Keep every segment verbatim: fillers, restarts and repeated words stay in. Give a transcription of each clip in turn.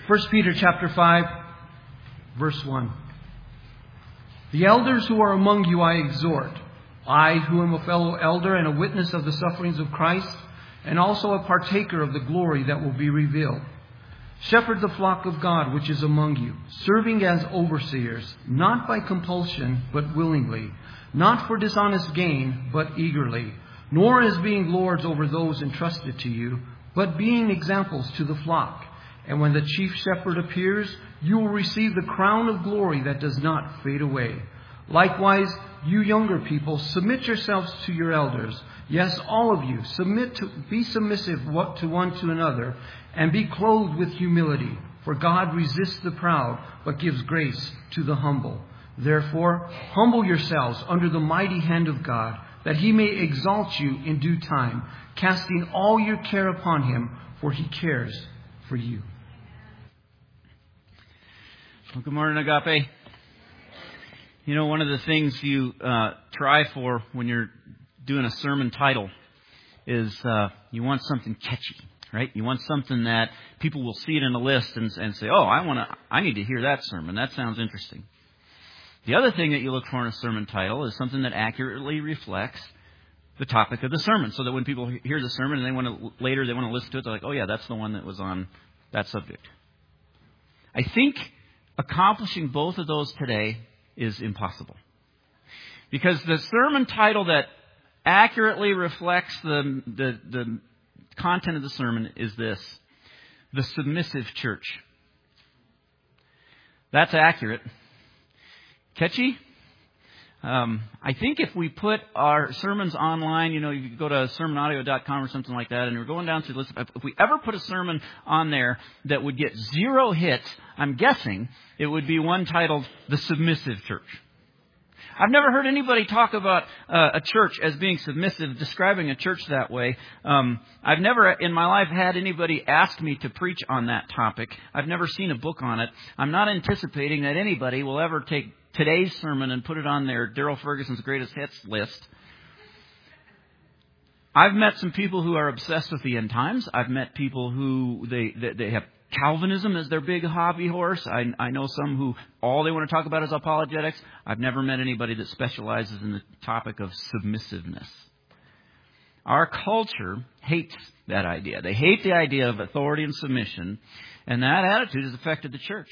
First Peter chapter five, verse one. The elders who are among you I exhort, I who am a fellow elder and a witness of the sufferings of Christ, and also a partaker of the glory that will be revealed. Shepherd the flock of God which is among you, serving as overseers, not by compulsion, but willingly, not for dishonest gain, but eagerly, nor as being lords over those entrusted to you, but being examples to the flock. And when the chief shepherd appears, you will receive the crown of glory that does not fade away. Likewise, you younger people, submit yourselves to your elders. Yes, all of you, submit to, be submissive to one to another, and be clothed with humility. For God resists the proud, but gives grace to the humble. Therefore, humble yourselves under the mighty hand of God, that He may exalt you in due time, casting all your care upon Him, for He cares for you. Well, good morning, Agape. You know, one of the things you uh, try for when you're doing a sermon title is uh, you want something catchy, right? You want something that people will see it in a list and, and say, "Oh, I want to, I need to hear that sermon. That sounds interesting." The other thing that you look for in a sermon title is something that accurately reflects the topic of the sermon, so that when people hear the sermon and they want to later they want to listen to it, they're like, "Oh yeah, that's the one that was on that subject." I think accomplishing both of those today is impossible, because the sermon title that accurately reflects the, the the content of the sermon is this: the submissive church. That's accurate. Catchy? Um, I think if we put our sermons online, you know, you could go to sermon audio dot com or something like that, and we're going down through the list. If we ever put a sermon on there that would get zero hits, I'm guessing it would be one titled The Submissive Church. I've never heard anybody talk about uh, a church as being submissive, describing a church that way. Um, I've never in my life had anybody ask me to preach on that topic. I've never seen a book on it. I'm not anticipating that anybody will ever take today's sermon and put it on their Daryl Ferguson's greatest hits list. I've met some people who are obsessed with the end times. I've met people who they they, they have Calvinism as their big hobby horse. I, I know some who all they want to talk about is apologetics. I've never met anybody that specializes in the topic of submissiveness. Our culture hates that idea. They hate the idea of authority and submission, and that attitude has affected the church.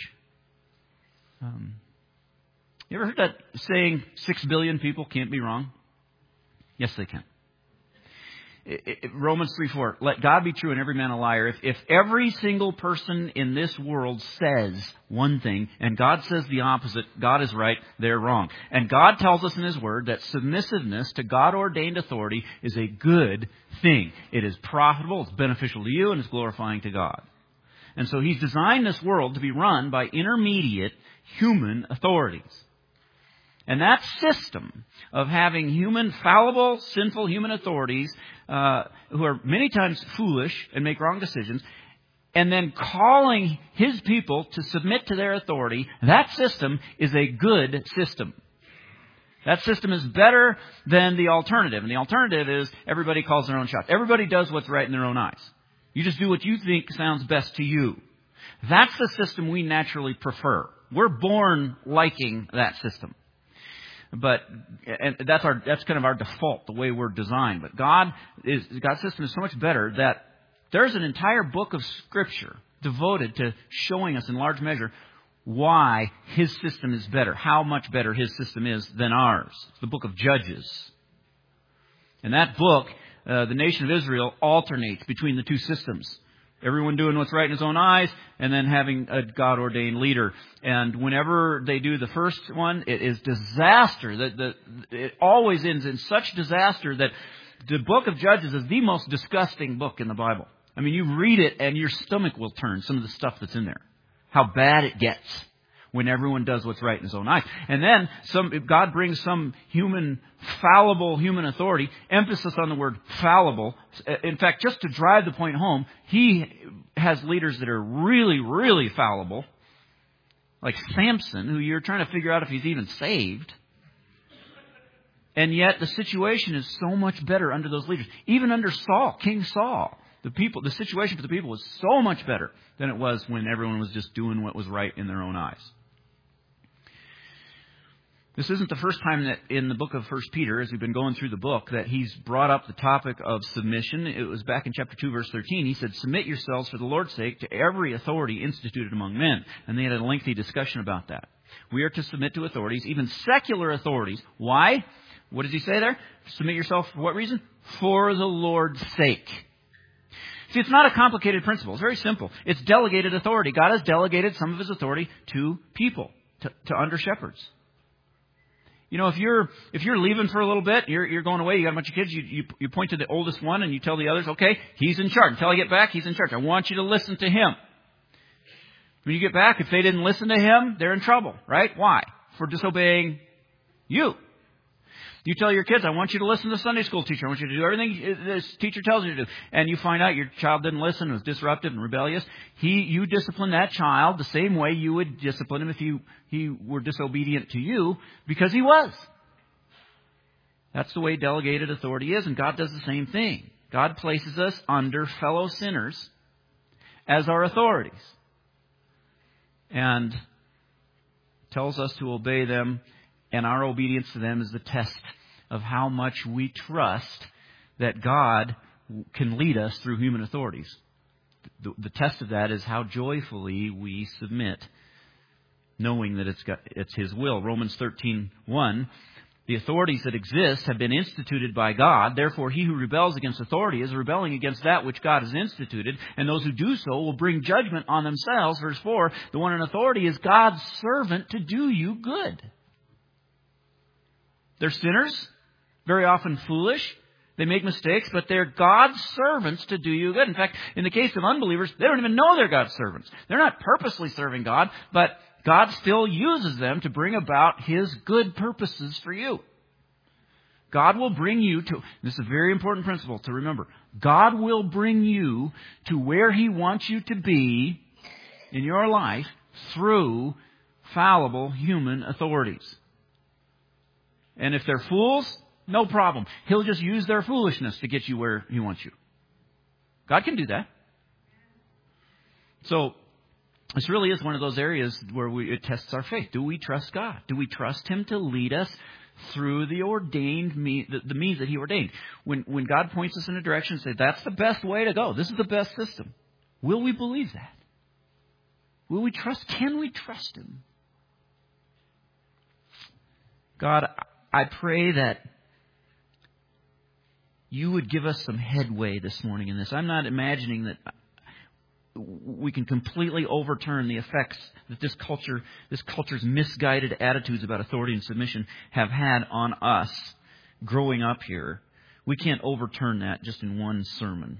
Um, you ever heard that saying, six billion people can't be wrong? Yes, they can. It, it, Romans three four, let God be true and every man a liar. If, if every single person in this world says one thing and God says the opposite, God is right, they're wrong. And God tells us in His Word that submissiveness to God-ordained authority is a good thing. It is profitable, it's beneficial to you, and it's glorifying to God. And so He's designed this world to be run by intermediate human authorities. And that system of having human, fallible, sinful human authorities uh, who are many times foolish and make wrong decisions, and then calling His people to submit to their authority, that system is a good system. That system is better than the alternative. And the alternative is everybody calls their own shots. Everybody does what's right in their own eyes. You just do what you think sounds best to you. That's the system we naturally prefer. We're born liking that system. But and that's our that's kind of our default, the way we're designed. But God is God's system is so much better that there's an entire book of Scripture devoted to showing us in large measure why His system is better, how much better His system is than ours. It's the book of Judges. In that book, uh, the nation of Israel alternates between the two systems. Everyone doing what's right in his own eyes, and then having a God-ordained leader. And whenever they do the first one, it is disaster. The, the, it always ends in such disaster that the book of Judges is the most disgusting book in the Bible. I mean, you read it and your stomach will turn, some of the stuff that's in there. How bad it gets when everyone does what's right in his own eyes. And then some God brings some human, fallible human authority, emphasis on the word fallible. In fact, just to drive the point home, He has leaders that are really, really fallible, like Samson, who you're trying to figure out if he's even saved. And yet the situation is so much better under those leaders. Even under Saul, King Saul. The people, the situation for the people was so much better than it was when everyone was just doing what was right in their own eyes. This isn't the first time that in the book of First Peter, as we've been going through the book, that he's brought up the topic of submission. It was back in chapter two, verse thirteen. He said, "Submit yourselves for the Lord's sake to every authority instituted among men." And they had a lengthy discussion about that. We are to submit to authorities, even secular authorities. Why? What does he say there? Submit yourself for what reason? For the Lord's sake. See, it's not a complicated principle. It's very simple. It's delegated authority. God has delegated some of His authority to people, to, to under shepherds. You know, if you're if you're leaving for a little bit, you're you're going away, you got a bunch of kids, you, you you point to the oldest one and you tell the others, okay, he's in charge. Until I get back, he's in charge. I want you to listen to him. When you get back, if they didn't listen to him, they're in trouble, right? Why? For disobeying you. You tell your kids, I want you to listen to the Sunday school teacher. I want you to do everything this teacher tells you to do. And you find out your child didn't listen, was disruptive and rebellious. He, you discipline that child the same way you would discipline him if he, he were disobedient to you, because he was. That's the way delegated authority is, and God does the same thing. God places us under fellow sinners as our authorities. And tells us to obey them, and our obedience to them is the test of how much we trust that God can lead us through human authorities. The, the test of that is how joyfully we submit, knowing that it's got, it's His will. Romans thirteen one, the authorities that exist have been instituted by God. Therefore, he who rebels against authority is rebelling against that which God has instituted. And those who do so will bring judgment on themselves. Verse four, the one in authority is God's servant to do you good. They're sinners, very often foolish. They make mistakes, but they're God's servants to do you good. In fact, in the case of unbelievers, they don't even know they're God's servants. They're not purposely serving God, but God still uses them to bring about His good purposes for you. God will bring you to, this is a very important principle to remember, God will bring you to where He wants you to be in your life through fallible human authorities. And if they're fools, no problem. He'll just use their foolishness to get you where He wants you. God can do that. So, this really is one of those areas where we, it tests our faith. Do we trust God? Do we trust Him to lead us through the ordained me, the, the means that He ordained? When when God points us in a direction and says, that's the best way to go. This is the best system. Will we believe that? Will we trust? Can we trust Him? God, I pray that You would give us some headway this morning in this. I'm not imagining that we can completely overturn the effects that this culture, this culture's misguided attitudes about authority and submission have had on us growing up here. We can't overturn that just in one sermon.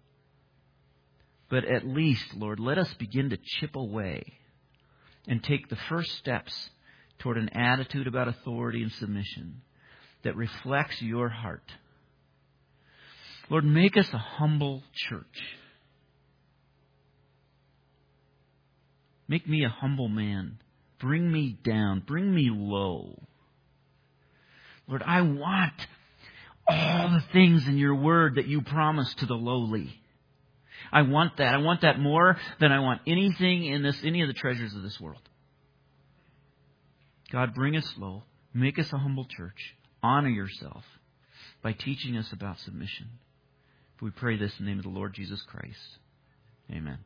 But at least, Lord, let us begin to chip away and take the first steps toward an attitude about authority and submission that reflects Your heart. Lord, make us a humble church. Make me a humble man. Bring me down. Bring me low. Lord, I want all the things in Your word that You promise to the lowly. I want that. I want that more than I want anything in this, any of the treasures of this world. God, bring us low. Make us a humble church. Honor Yourself by teaching us about submission. We pray this in the name of the Lord Jesus Christ. Amen.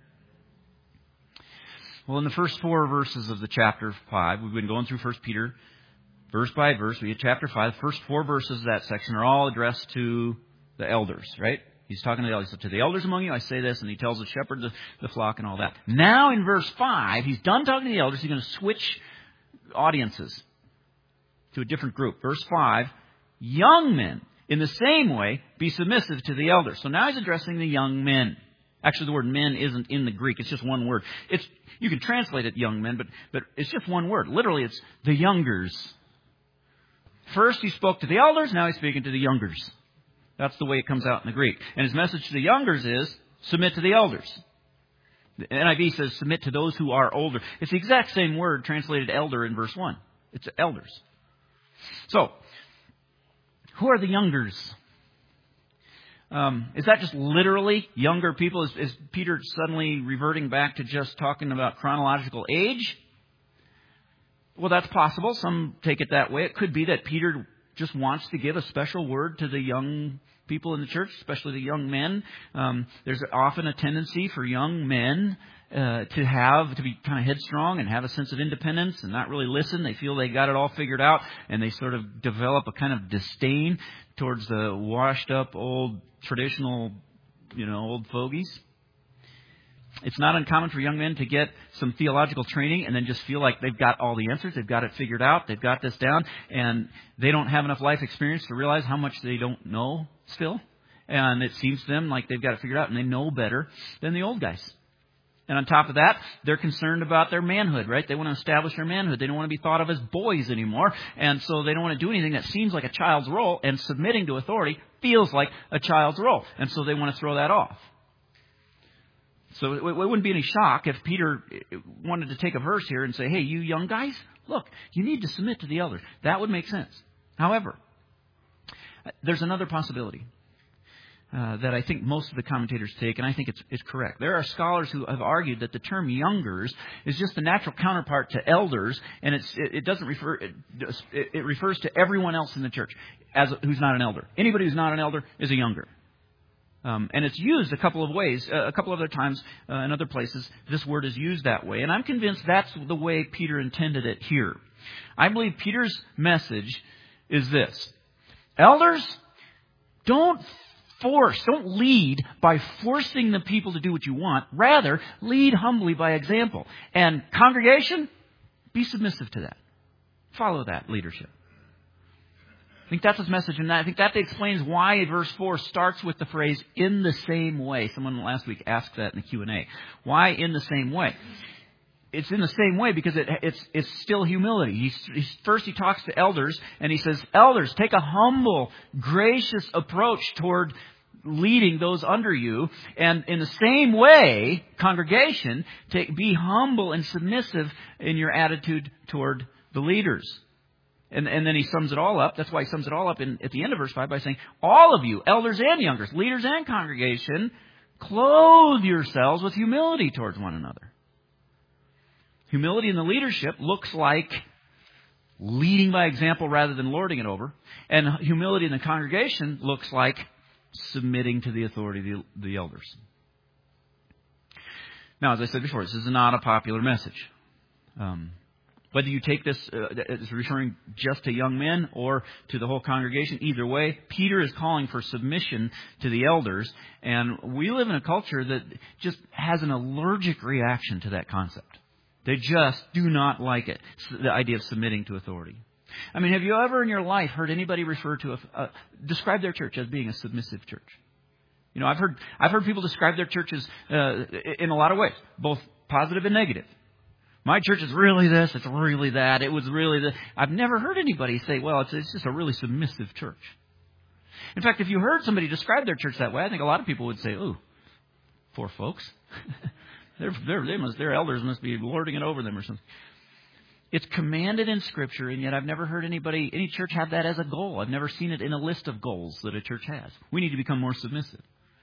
Well, in the first four verses of the chapter five, we've been going through First Peter, verse by verse. We had chapter five. The first four verses of that section are all addressed to the elders, right? He's talking to the elders. So, to the elders among you, I say this, and he tells the shepherd the, the flock and all that. Now, in verse five, he's done talking to the elders. He's going to switch audiences to a different group. Verse five, young men, in the same way, be submissive to the elders. So now he's addressing the young men. Actually, the word men isn't in the Greek. It's just one word. It's you can translate it young men, but, but it's just one word. Literally, it's the youngers. First, he spoke to the elders. Now he's speaking to the youngers. That's the way it comes out in the Greek. And his message to the youngers is, submit to the elders. The N I V says, submit to those who are older. It's the exact same word translated elder in verse one. It's elders. So, who are the youngers? Um, is that just literally younger people? Is, is Peter suddenly reverting back to just talking about chronological age? Well, that's possible. Some take it that way. It could be that Peter just wants to give a special word to the young people in the church, especially the young men. Um, there's often a tendency for young men uh, to have, to be kind of headstrong and have a sense of independence and not really listen. They feel they got it all figured out, and they sort of develop a kind of disdain towards the washed up old traditional, you know, old fogies. It's not uncommon for young men to get some theological training and then just feel like they've got all the answers. They've got it figured out. They've got this down. And they don't have enough life experience to realize how much they don't know still. And it seems to them like they've got it figured out and they know better than the old guys. And on top of that, they're concerned about their manhood, right? They want to establish their manhood. They don't want to be thought of as boys anymore. And so they don't want to do anything that seems like a child's role. And submitting to authority feels like a child's role. And so they want to throw that off. So it wouldn't be any shock if Peter wanted to take a verse here and say, hey, you young guys, look, you need to submit to the elders. That would make sense. However, there's another possibility uh, that I think most of the commentators take, and I think it's, it's correct. There are scholars who have argued that the term youngers is just the natural counterpart to elders, and it's, it, it doesn't refer, it, it refers to everyone else in the church as a, who's not an elder. Anybody who's not an elder is a younger. Um, and it's used a couple of ways, uh, a couple of other times uh, in other places. This word is used that way. And I'm convinced that's the way Peter intended it here. I believe Peter's message is this. Elders, don't force, don't lead by forcing the people to do what you want. Rather, lead humbly by example. And congregation, be submissive to that. Follow that leadership. I think that's his message, and I think that explains why verse four starts with the phrase, in the same way. Someone last week asked that in the Q and A. Why in the same way? It's in the same way because it, it's it's still humility. He's, he's, first he talks to elders, and he says, elders, take a humble, gracious approach toward leading those under you. And in the same way, congregation, take, be humble and submissive in your attitude toward the leaders. And, and then he sums it all up. That's why he sums it all up in, at the end of verse five by saying, all of you, elders and youngers, leaders and congregation, clothe yourselves with humility towards one another. Humility in the leadership looks like leading by example rather than lording it over. And humility in the congregation looks like submitting to the authority of the, the elders. Now, as I said before, this is not a popular message. Um, Whether you take this uh, as referring just to young men or to the whole congregation, either way, Peter is calling for submission to the elders. And we live in a culture that just has an allergic reaction to that concept. They just do not like it, the idea of submitting to authority. I mean, have you ever in your life heard anybody refer to, a, uh, describe their church as being a submissive church? You know, I've heard, I've heard people describe their churches uh, in a lot of ways, both positive and negative. My church is really this, it's really that, it was really this. I've never heard anybody say, well, it's, it's just a really submissive church. In fact, if you heard somebody describe their church that way, I think a lot of people would say, ooh, poor folks. they're, they're, they must, their elders must be lording it over them or something. It's commanded in Scripture, and yet I've never heard anybody, any church have that as a goal. I've never seen it in a list of goals that a church has. We need to become more submissive.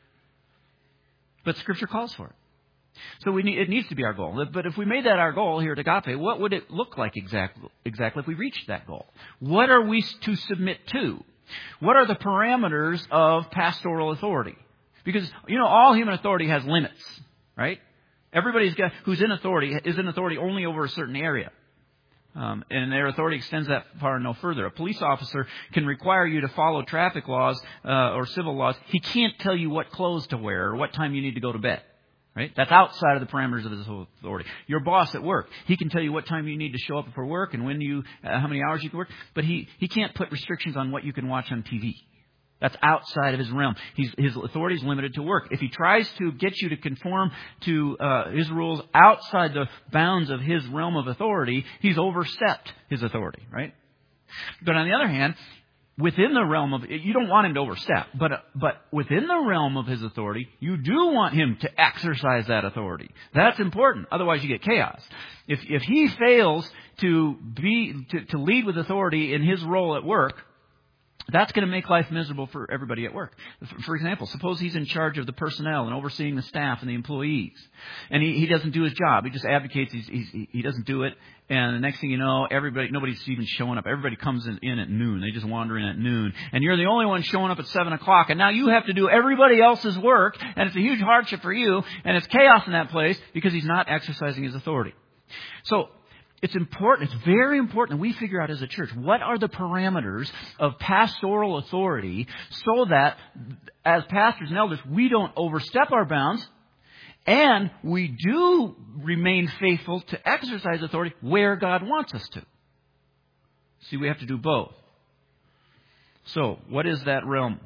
But Scripture calls for it. So we need, it needs to be our goal. But if we made that our goal here at Agape, what would it look like exactly, exactly if we reached that goal? What are we to submit to? What are the parameters of pastoral authority? Because, you know, all human authority has limits, right? Everybody's got, who's in authority is in authority only over a certain area. Um, and their authority extends that far and no further. A police officer can require you to follow traffic laws uh, or civil laws. He can't tell you what clothes to wear or what time you need to go to bed. Right? That's outside of the parameters of his authority. Your boss at work, he can tell you what time you need to show up for work and when you, uh, how many hours you can work. But he, he can't put restrictions on what you can watch on T V. That's outside of his realm. He's, his authority is limited to work. If he tries to get you to conform to uh, his rules outside the bounds of his realm of authority, he's overstepped his authority, right? But on the other hand, within the realm of, you don't want him to overstep, but but within the realm of his authority, you do want him to exercise that authority. That's important. Otherwise, you get chaos. If if he fails to be to, to lead with authority in his role at work, That's going to make life miserable for everybody at work. For example, suppose he's in charge of the personnel and overseeing the staff and the employees, and he, he doesn't do his job. He just advocates he's, he's, he doesn't do it, and the next thing you know, everybody, nobody's even showing up. Everybody comes in, in at noon. They just wander in at noon, and you're the only one showing up at seven o'clock, and now you have to do everybody else's work, and it's a huge hardship for you, and it's chaos in that place because he's not exercising his authority. So, it's important, it's very important that we figure out as a church, what are the parameters of pastoral authority so that as pastors and elders, we don't overstep our bounds and we do remain faithful to exercise authority where God wants us to. See, we have to do both. So, what is that realm?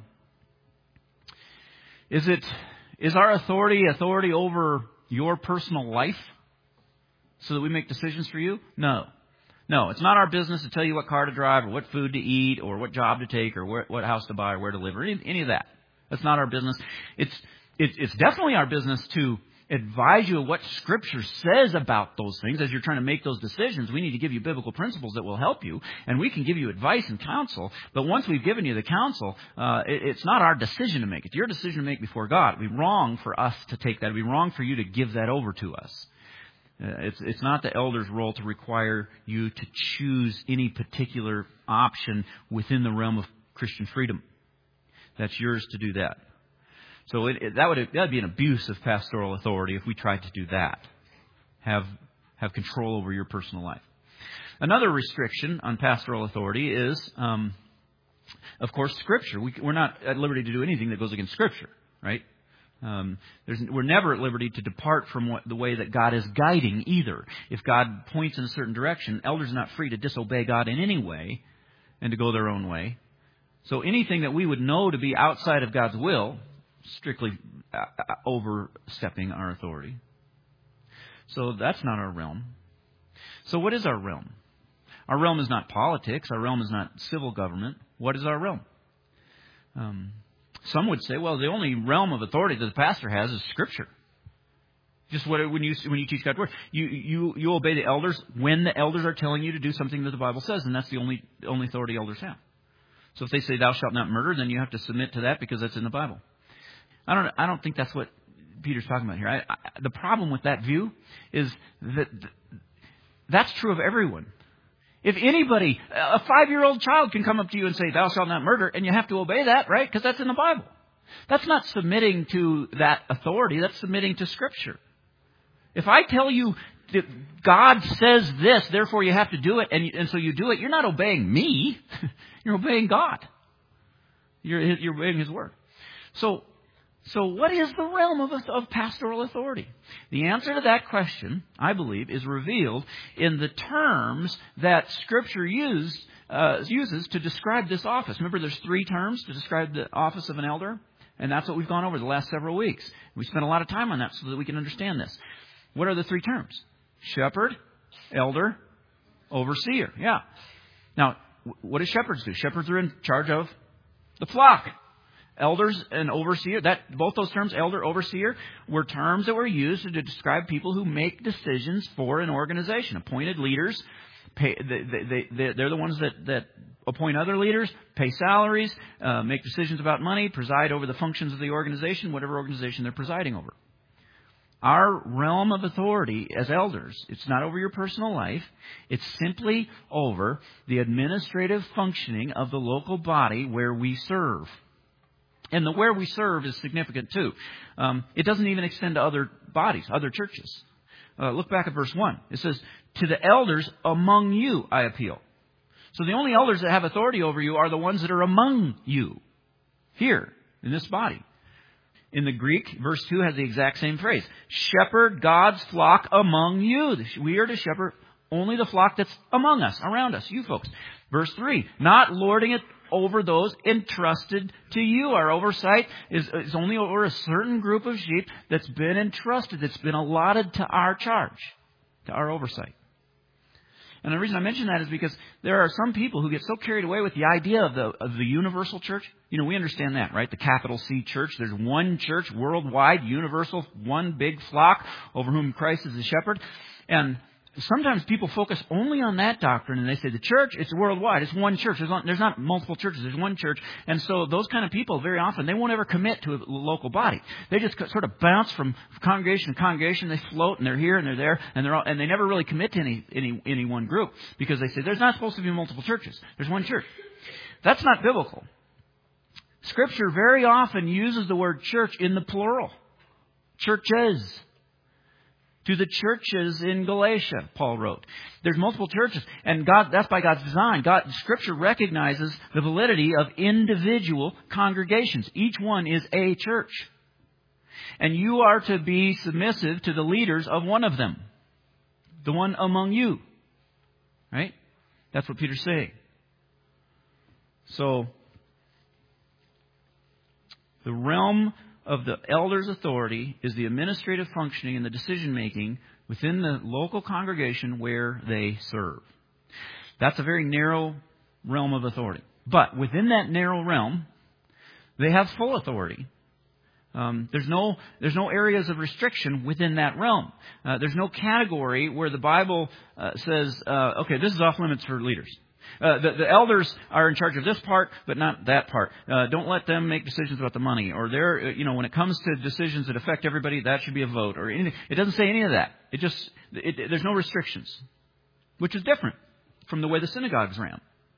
Is it, is our authority authority over your personal life? So that we make decisions for you? No. No, it's not our business to tell you what car to drive or what food to eat or what job to take or where, what house to buy or where to live or any, any of that. That's not our business. It's, it's, it's definitely our business to advise you of what Scripture says about those things as you're trying to make those decisions. We need to give you biblical principles that will help you, and we can give you advice and counsel. But once we've given you the counsel, uh, it, it's not our decision to make. It's your decision to make before God. It would be wrong for us to take that. It would be wrong for you to give that over to us. Uh, it's, it's not the elder's role to require you to choose any particular option within the realm of Christian freedom. That's yours to do that. So it, it, that would that would be an abuse of pastoral authority if we tried to do that. Have have control over your personal life. Another restriction on pastoral authority is, um, of course, Scripture. We, we're not at liberty to do anything that goes against Scripture, right? Um, there's, we're never at liberty to depart from what, the way that God is guiding either. If God points in a certain direction, elders are not free to disobey God in any way and to go their own way. So anything that we would know to be outside of God's will, strictly overstepping our authority. So that's not our realm. So what is our realm? Our realm is not politics. Our realm is not civil government. What is our realm? Um... Some would say, well, the only realm of authority that the pastor has is Scripture. Just what, when you when you teach God's Word, you, you you obey the elders when the elders are telling you to do something that the Bible says, and that's the only only authority elders have. So if they say, "Thou shalt not murder," then you have to submit to that because that's in the Bible. I don't I don't think that's what Peter's talking about here. I, I, the problem with that view is that that's true of everyone. If anybody, a five-year-old child can come up to you and say, "Thou shalt not murder," and you have to obey that, right? Because that's in the Bible. That's not submitting to that authority. That's submitting to Scripture. If I tell you that God says this, therefore you have to do it, and, and so you do it, you're not obeying me. You're obeying God. You're, you're obeying His Word. So, so what is the realm of, of pastoral authority? The answer to that question, I believe, is revealed in the terms that Scripture used, uh, uses to describe this office. Remember, there's three terms to describe the office of an elder, and that's what we've gone over the last several weeks. We spent a lot of time on that so that we can understand this. What are the three terms? Shepherd, elder, overseer. Yeah. Now, what do shepherds do? Shepherds are in charge of the flock. Elders and overseer, that both those terms, elder, overseer, were terms that were used to describe people who make decisions for an organization. Appointed leaders, pay, they, they, they're the ones that, that appoint other leaders, pay salaries, uh, make decisions about money, preside over the functions of the organization, whatever organization they're presiding over. Our realm of authority as elders, it's not over your personal life. It's simply over the administrative functioning of the local body where we serve. And the where we serve is significant too. Um, it doesn't even extend to other bodies, other churches. Uh, look back at verse one. It says, "To the elders among you I appeal." So the only elders that have authority over you are the ones that are among you. Here, in this body. In the Greek, verse two has the exact same phrase. Shepherd God's flock among you. We are to shepherd only the flock that's among us, around us, you folks. Verse three, not lording it over those entrusted to you. Our oversight is, is only over a certain group of sheep that's been entrusted, that's been allotted to our charge, to our oversight. And the reason I mention that is because there are some people who get so carried away with the idea of the of the universal church. You know, we understand that, right? The capital C church. There's one church, worldwide, universal, one big flock over whom Christ is the shepherd. And sometimes people focus only on that doctrine, and they say the church, it's worldwide. It's one church. There's not, there's not multiple churches. There's one church. And so those kind of people, very often, they won't ever commit to a local body. They just sort of bounce from congregation to congregation. They float, and they're here, and they're there, and they're all, and they never really commit to any, any, any one group, because they say there's not supposed to be multiple churches. There's one church. That's not biblical. Scripture very often uses the word church in the plural. Churches. To the churches in Galatia, Paul wrote. There's multiple churches, and God, that's by God's design. God, Scripture recognizes the validity of individual congregations. Each one is a church. And you are to be submissive to the leaders of one of them. The one among you. Right? That's what Peter's saying. So, the realm of the elder's authority is the administrative functioning and the decision-making within the local congregation where they serve. That's a very narrow realm of authority. But within that narrow realm, they have full authority. Um, there's no there's no areas of restriction within that realm. Uh, there's no category where the Bible uh, says, uh, okay, this is off limits for leaders. Uh, the, the elders are in charge of this part, but not that part. Uh, don't let them make decisions about the money. Or they're, you know, when it comes to decisions that affect everybody, that should be a vote. Or anything. It doesn't say any of that. It just it, it, there's no restrictions, which is different from the way the synagogues ran.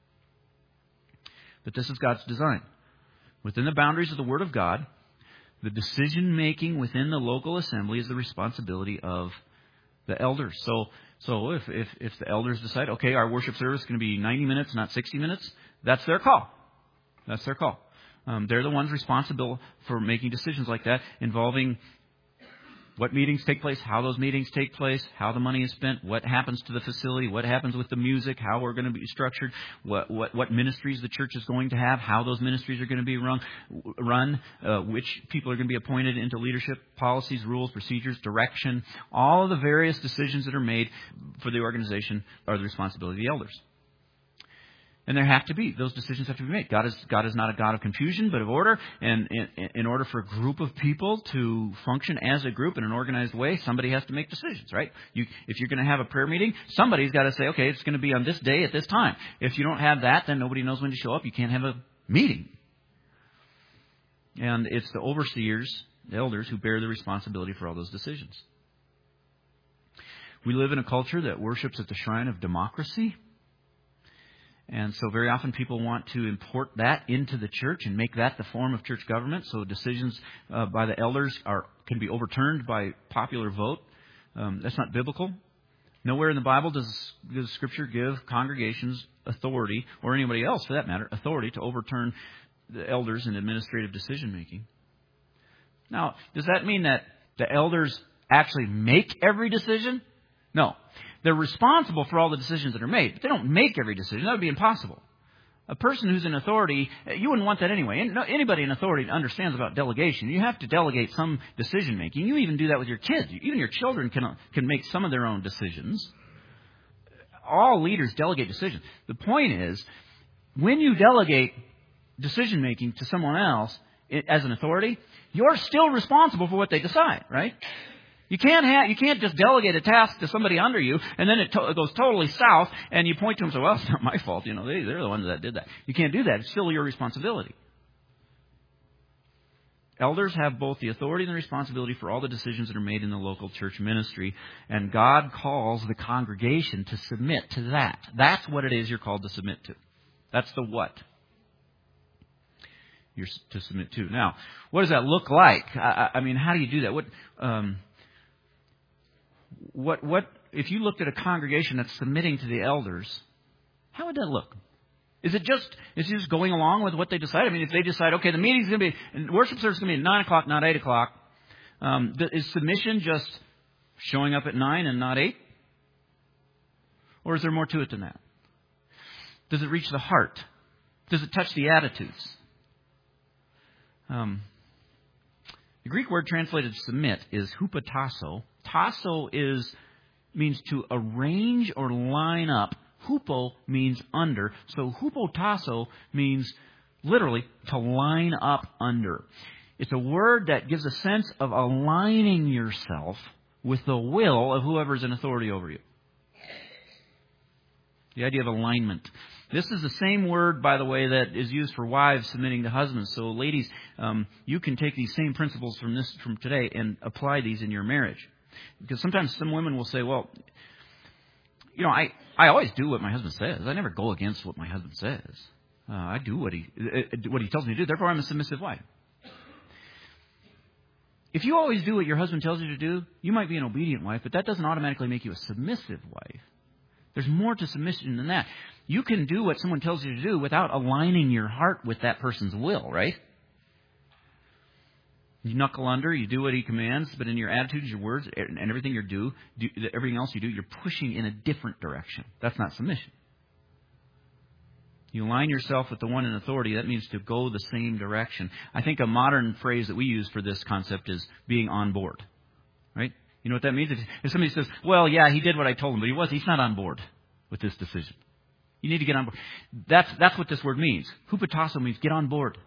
But this is God's design. Within the boundaries of the Word of God, the decision making within the local assembly is the responsibility of the elders. So. So if, if, if the elders decide, okay, our worship service is going to be ninety minutes, not sixty minutes, that's their call. That's their call. Um, they're the ones responsible for making decisions like that, involving what meetings take place, how those meetings take place, how the money is spent, what happens to the facility, what happens with the music, how we're going to be structured, what what, what ministries the church is going to have, how those ministries are going to be run, run uh, which people are going to be appointed into leadership, policies, rules, procedures, direction. All of the various decisions that are made for the organization are the responsibility of the elders. And there have to be, those decisions have to be made. God is God is not a God of confusion, but of order. And in, in order for a group of people to function as a group in an organized way, somebody has to make decisions, right? You, if you're going to have a prayer meeting, somebody's got to say, okay, it's going to be on this day at this time. If you don't have that, then nobody knows when to show up. You can't have a meeting. And it's the overseers, the elders, who bear the responsibility for all those decisions. We live in a culture that worships at the shrine of democracy. And so very often people want to import that into the church and make that the form of church government. So decisions uh, by the elders are can be overturned by popular vote. Um, that's not biblical. Nowhere in the Bible does, does Scripture give congregations authority, or anybody else for that matter, authority to overturn the elders in administrative decision making. Now, does that mean that the elders actually make every decision? No. They're responsible for all the decisions that are made, but they don't make every decision. That would be impossible. A person who's in authority, you wouldn't want that anyway. Anybody in authority understands about delegation. You have to delegate some decision making. You even do that with your kids. Even your children can can make some of their own decisions. All leaders delegate decisions. The point is, when you delegate decision making to someone else as an authority, you're still responsible for what they decide, right? You can't have, you can't just delegate a task to somebody under you, and then it, to, it goes totally south, and you point to them and say, well, it's not my fault. You know, they, they're the ones that did that. You can't do that. It's still your responsibility. Elders have both the authority and the responsibility for all the decisions that are made in the local church ministry, and God calls the congregation to submit to that. That's what it is you're called to submit to. That's the what you're to submit to. Now, what does that look like? I, I mean, how do you do that? What... Um, What what if you looked at a congregation that's submitting to the elders, how would that look? Is it just is it just going along with what they decide? I mean, if they decide, okay, the meeting's going to be, worship service is going to be at nine o'clock, not eight o'clock, um, is submission just showing up at nine and not eight? Or is there more to it than that? Does it reach the heart? Does it touch the attitudes? Um, the Greek word translated submit is hupotasso. Tasso is means to arrange or line up. Hupo means under. So hupotasso means literally to line up under. It's a word that gives a sense of aligning yourself with the will of whoever's in authority over you. The idea of alignment. This is the same word, by the way, that is used for wives submitting to husbands. So, ladies, um, you can take these same principles from this from today and apply these in your marriage. Because sometimes some women will say, well, you know, I, I always do what my husband says. I never go against what my husband says. Uh, I do what he uh, what he tells me to do. Therefore, I'm a submissive wife. If you always do what your husband tells you to do, you might be an obedient wife, but that doesn't automatically make you a submissive wife. There's more to submission than that. You can do what someone tells you to do without aligning your heart with that person's will, right? You knuckle under, you do what he commands, but in your attitudes, your words, and everything you do, do, everything else you do, you're pushing in a different direction. That's not submission. You align yourself with the one in authority. That means to go the same direction. I think a modern phrase that we use for this concept is being on board, right? You know what that means? If somebody says, well, yeah, he did what I told him, but he was, he's not on board with this decision. You need to get on board. That's, that's what this word means. Hupotasso means get on board.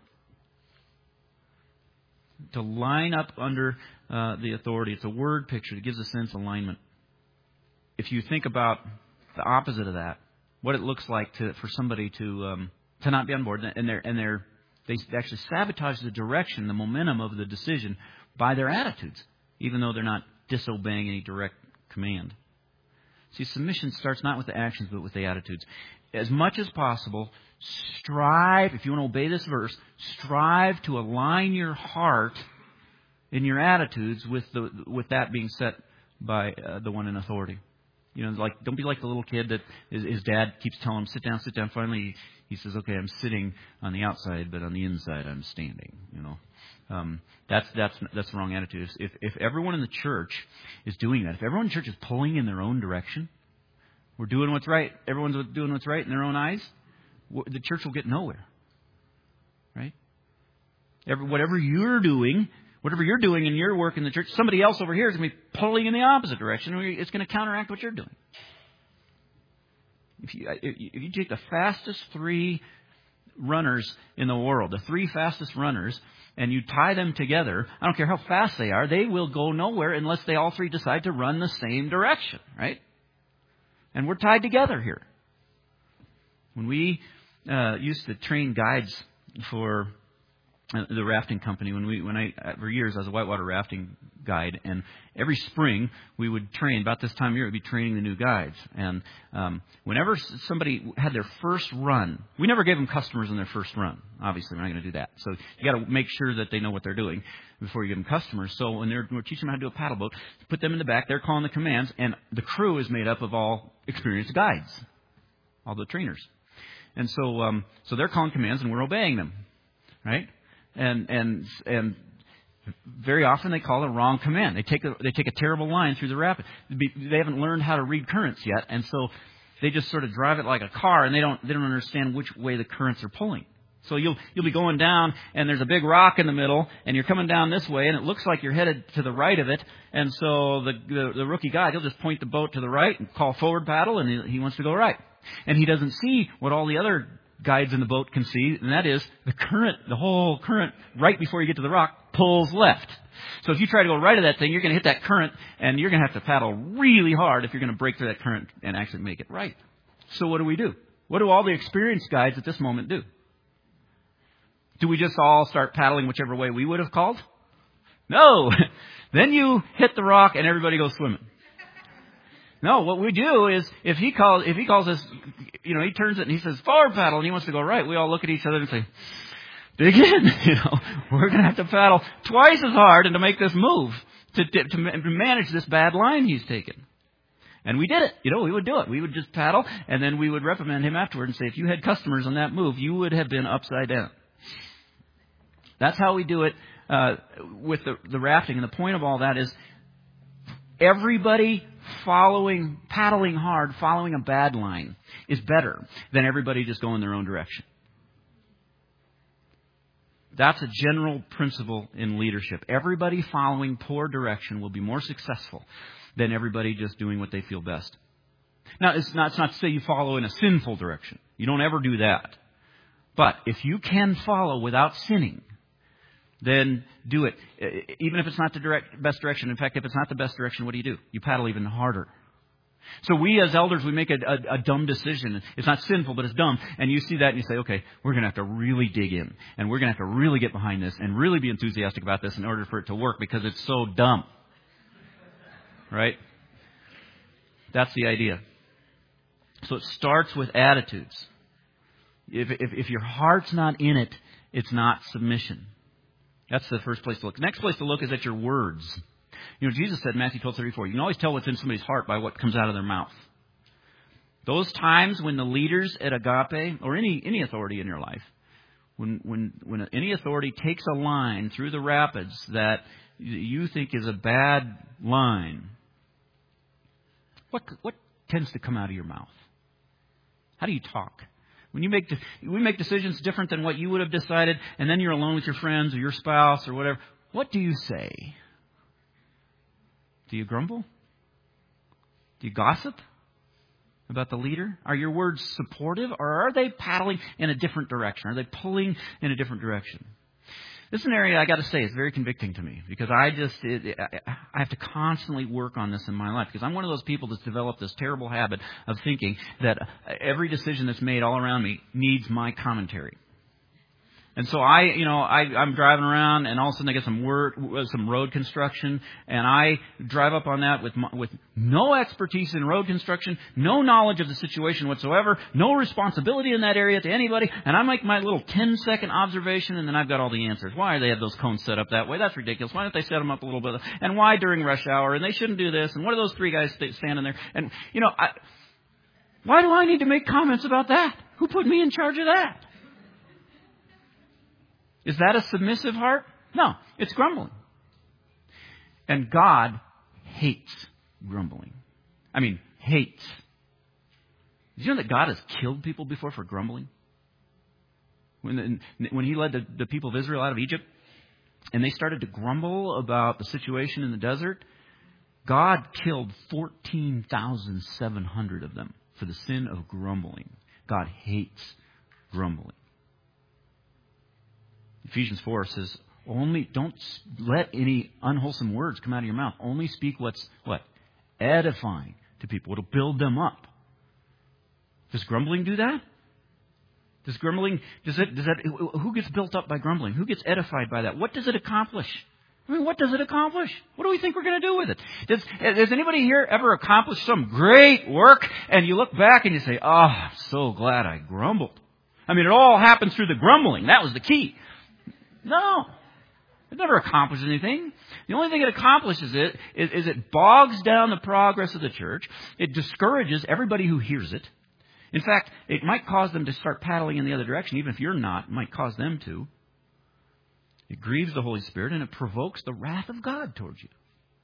To line up under uh, the authority. It's a word picture that gives a sense of alignment. If you think about the opposite of that, what it looks like to, for somebody to um, to not be on board, and they're and they're they actually sabotage the direction, the momentum of the decision by their attitudes, even though they're not disobeying any direct command. See, submission starts not with the actions, but with the attitudes. As much as possible, strive, if you want to obey this verse, strive to align your heart in your attitudes with the with that being set by uh, the one in authority. You know, like don't be like the little kid that his, his dad keeps telling him, sit down, sit down. Finally, he, he says, okay, I'm sitting on the outside, but on the inside, I'm standing. You know, um, that's that's that's the wrong attitude. If if everyone in the church is doing that, if everyone in the church is pulling in their own direction, we're doing what's right. Everyone's doing what's right in their own eyes. The church will get nowhere, right? Every, whatever you're doing, whatever you're doing in your work in the church, somebody else over here is going to be pulling in the opposite direction. It's going to counteract what you're doing. If you, if you take the fastest three runners in the world, the three fastest runners, and you tie them together, I don't care how fast they are, they will go nowhere unless they all three decide to run the same direction, right? And we're tied together here. When we uh, used to train guides for uh, the rafting company, when we when I for years I was a whitewater rafting guide, and every spring we would train. About this time of year, we'd be training the new guides. And um, whenever somebody had their first run, we never gave them customers in their first run. Obviously, we're not going to do that. So you got to make sure that they know what they're doing before you give them customers. So when they're we're teaching them how to do a paddle boat, put them in the back. They're calling the commands, and the crew is made up of all experienced guides, all the trainers. And so, um, so they're calling commands, and we're obeying them, right? And and and very often they call the wrong command. They take a they take a terrible line through the rapid. They haven't learned how to read currents yet, and so they just sort of drive it like a car, and they don't they don't understand which way the currents are pulling. So you'll you'll be going down, and there's a big rock in the middle, and you're coming down this way, and it looks like you're headed to the right of it. And so the the, the rookie guide, he'll just point the boat to the right and call forward paddle, and he, he wants to go right. And he doesn't see what all the other guides in the boat can see, and that is the current, the whole current right before you get to the rock pulls left. So if you try to go right of that thing, you're going to hit that current, and you're going to have to paddle really hard if you're going to break through that current and actually make it right. So what do we do? What do all the experienced guides at this moment do? Do we just all start paddling whichever way we would have called? No. Then you hit the rock and everybody goes swimming. No, what we do is if he calls if he calls us, you know, he turns it and he says forward paddle and he wants to go right, we all look at each other and say, dig in. You know, we're going to have to paddle twice as hard and to make this move to to manage this bad line he's taken. And we did it. You know, we would do it. We would just paddle, and then we would reprimand him afterward and say, if you had customers on that move, you would have been upside down. That's how we do it uh, with the, the rafting. And the point of all that is everybody following, paddling hard, following a bad line is better than everybody just going their own direction. That's a general principle in leadership. Everybody following poor direction will be more successful than everybody just doing what they feel best. Now, it's not, it's not to say you follow in a sinful direction. You don't ever do that. But if you can follow without sinning, then do it. Even if it's not the direct, best direction. In fact, if it's not the best direction, what do you do? You paddle even harder. So we as elders, we make a, a, a dumb decision. It's not sinful, but it's dumb. And you see that and you say, okay, we're going to have to really dig in. And we're going to have to really get behind this and really be enthusiastic about this in order for it to work because it's so dumb. Right? That's the idea. So it starts with attitudes. If, if, if your heart's not in it, it's not submission. That's the first place to look. The next place to look is at your words. You know, Jesus said in Matthew twelve thirty-four, you can always tell what's in somebody's heart by what comes out of their mouth. Those times when the leaders at Agape, or any any authority in your life, when when when any authority takes a line through the rapids that you think is a bad line, what what tends to come out of your mouth? How do you talk? When you make we make decisions different than what you would have decided, and then you're alone with your friends or your spouse or whatever, what do you say? Do you grumble? Do you gossip about the leader? Are your words supportive, or are they paddling in a different direction? Are they pulling in a different direction? This is an area I got to say is very convicting to me because I just it, it, I have to constantly work on this in my life because I'm one of those people that's developed this terrible habit of thinking that every decision that's made all around me needs my commentary. And so I, you know, I, I'm driving around, and all of a sudden I get some word, some road construction, and I drive up on that with with no expertise in road construction, no knowledge of the situation whatsoever, no responsibility in that area to anybody, and I make my little ten-second observation, and then I've got all the answers. Why do they have those cones set up that way? That's ridiculous. Why don't they set them up a little bit? And why during rush hour? And they shouldn't do this. And what are those three guys standing there? And you know, I, why do I need to make comments about that? Who put me in charge of that? Is that a submissive heart? No, it's grumbling. And God hates grumbling. I mean, hates. Did you know that God has killed people before for grumbling? When, when He led the, the people of Israel out of Egypt, and they started to grumble about the situation in the desert, God killed fourteen thousand seven hundred of them for the sin of grumbling. God hates grumbling. Ephesians four says, only don't let any unwholesome words come out of your mouth. Only speak what's what? Edifying to people. It'll build them up. Does grumbling do that? Does grumbling, does it, does that, who gets built up by grumbling? Who gets edified by that? What does it accomplish? I mean, what does it accomplish? What do we think we're going to do with it? Does, has anybody here ever accomplished some great work and you look back and you say, oh, I'm so glad I grumbled. I mean, it all happened through the grumbling. That was the key. No. It never accomplishes anything. The only thing it accomplishes it is, is it bogs down the progress of the church. It discourages everybody who hears it. In fact, it might cause them to start paddling in the other direction. Even if you're not, it might cause them to. It grieves the Holy Spirit and it provokes the wrath of God towards you.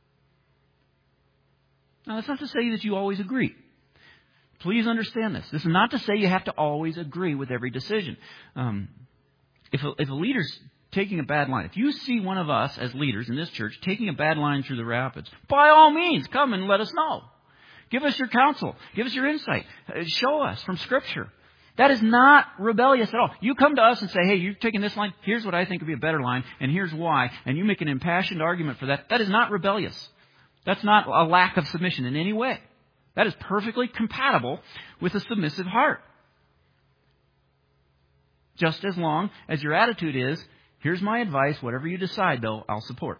Now, that's not to say that you always agree. Please understand this. This is not to say you have to always agree with every decision. Um, if a, if a leader's taking a bad line, if you see one of us as leaders in this church taking a bad line through the rapids, by all means, come and let us know. Give us your counsel. Give us your insight. Show us from Scripture. That is not rebellious at all. You come to us and say, hey, you're taking this line. Here's what I think would be a better line, and here's why. And you make an impassioned argument for that. That is not rebellious. That's not a lack of submission in any way. That is perfectly compatible with a submissive heart. Just as long as your attitude is, here's my advice, whatever you decide, though, I'll support.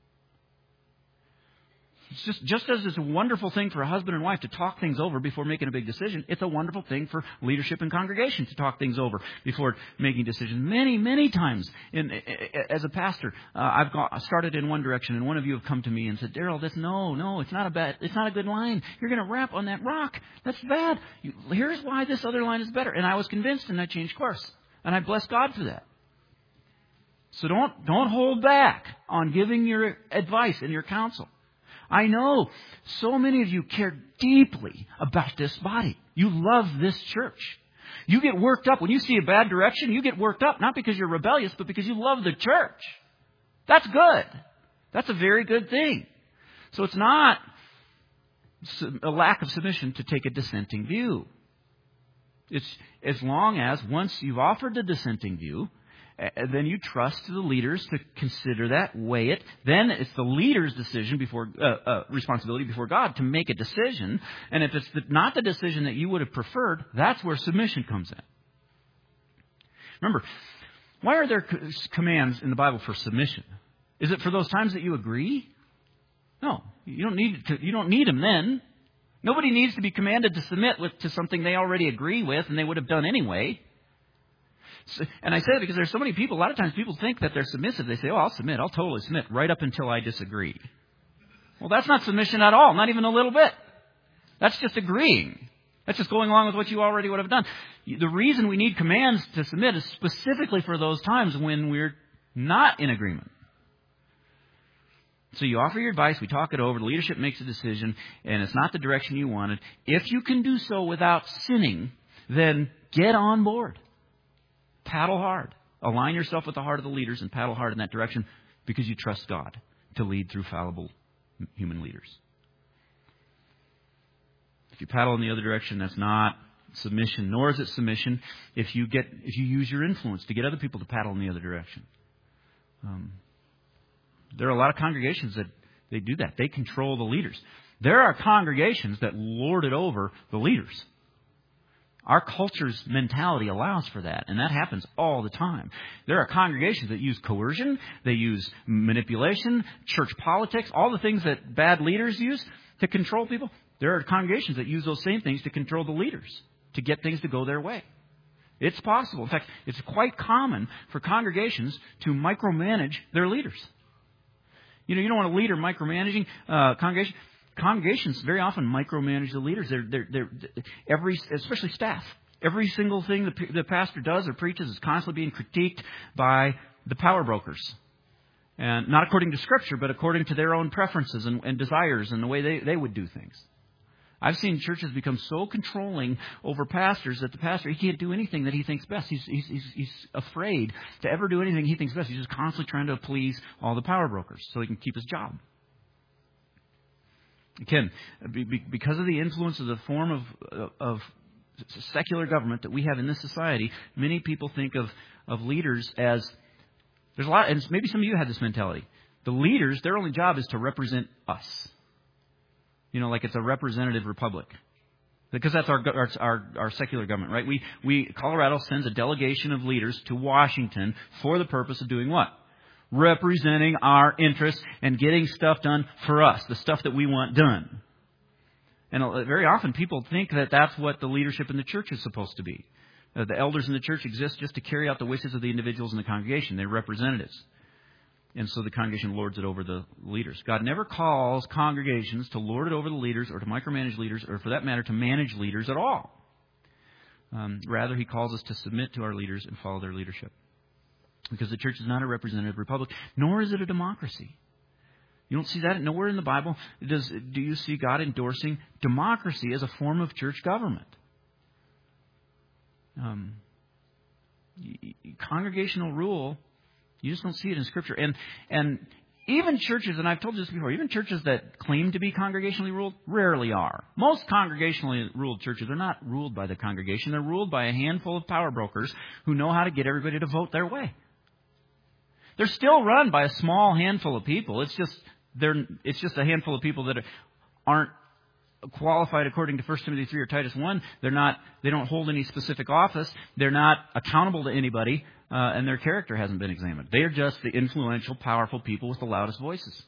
It's just, just as it's a wonderful thing for a husband and wife to talk things over before making a big decision, it's a wonderful thing for leadership and congregation to talk things over before making decisions. Many, many times in, as a pastor, uh, I've got, started in one direction, and one of you have come to me and said, Daryl, that's no, no, it's not a bad, it's not a good line. You're going to rap on that rock. That's bad. You, here's why this other line is better. And I was convinced, and I changed course. And I bless God for that. So don't don't hold back on giving your advice and your counsel. I know so many of you care deeply about this body. You love this church. You get worked up. When you see a bad direction, you get worked up, not because you're rebellious, but because you love the church. That's good. That's a very good thing. So it's not a lack of submission to take a dissenting view. It's as long as once you've offered the dissenting view then you trust the leaders to consider that, weigh it. Then it's the leader's decision before uh, uh, responsibility before God to make a decision. And if it's the, not the decision that you would have preferred, that's where submission comes in. Remember, why are there commands in the Bible for submission? Is it for those times that you agree? No, you don't need to, you don't need them then. Nobody needs to be commanded to submit with, to something they already agree with and they would have done anyway. So, and I say that because there's so many people, a lot of times people think that they're submissive. They say, oh, I'll submit, I'll totally submit right up until I disagree. Well, that's not submission at all, not even a little bit. That's just agreeing. That's just going along with what you already would have done. The reason we need commands to submit is specifically for those times when we're not in agreement. So you offer your advice, we talk it over, the leadership makes a decision, and it's not the direction you wanted. If you can do so without sinning, then get on board. Paddle hard. Align yourself with the heart of the leaders and paddle hard in that direction because you trust God to lead through fallible human leaders. If you paddle in the other direction, that's not submission, nor is it submission if you get if you use your influence to get other people to paddle in the other direction. Um, there are a lot of congregations that they do that. They control the leaders. There are congregations that lord it over the leaders. Our culture's mentality allows for that, and that happens all the time. There are congregations that use coercion, they use manipulation, church politics, all the things that bad leaders use to control people. There are congregations that use those same things to control the leaders, to get things to go their way. It's possible. In fact, it's quite common for congregations to micromanage their leaders. You know, you don't want a leader micromanaging uh, congregation. Congregations very often micromanage the leaders. They're, they're, they're, every, especially staff. Every single thing the, the pastor does or preaches is constantly being critiqued by the power brokers. And not according to Scripture, but according to their own preferences and, and desires and the way they, they would do things. I've seen churches become so controlling over pastors that the pastor, he can't do anything that he thinks best. He's, he's, he's, he's afraid to ever do anything he thinks best. He's just constantly trying to please all the power brokers so he can keep his job. Again, because of the influence of the form of, of secular government that we have in this society, many people think of, of leaders as, there's a lot, and maybe some of you have this mentality. The leaders, their only job is to represent us. You know, like it's a representative republic. Because that's our, our our our secular government, right? We we Colorado sends a delegation of leaders to Washington for the purpose of doing what? Representing our interests and getting stuff done for us, the stuff that we want done. And very often people think that that's what the leadership in the church is supposed to be. Uh, the elders in the church exist just to carry out the wishes of the individuals in the congregation. They're representatives. And so the congregation lords it over the leaders. God never calls congregations to lord it over the leaders or to micromanage leaders or, for that matter, to manage leaders at all. Um, rather, He calls us to submit to our leaders and follow their leadership. Because the church is not a representative republic, nor is it a democracy. You don't see that nowhere in the Bible. Does, do you see God endorsing democracy as a form of church government? Um, congregational rule, you just don't see it in Scripture. And and even churches, and I've told you this before, even churches that claim to be congregationally ruled rarely are. Most congregationally ruled churches are not ruled by the congregation. They're ruled by a handful of power brokers who know how to get everybody to vote their way. They're still run by a small handful of people. It's just they're it's just a handful of people that aren't qualified according to First Timothy three or Titus one. They're not. They don't hold any specific office. They're not accountable to anybody, uh, and their character hasn't been examined. They are just the influential, powerful people with the loudest voices.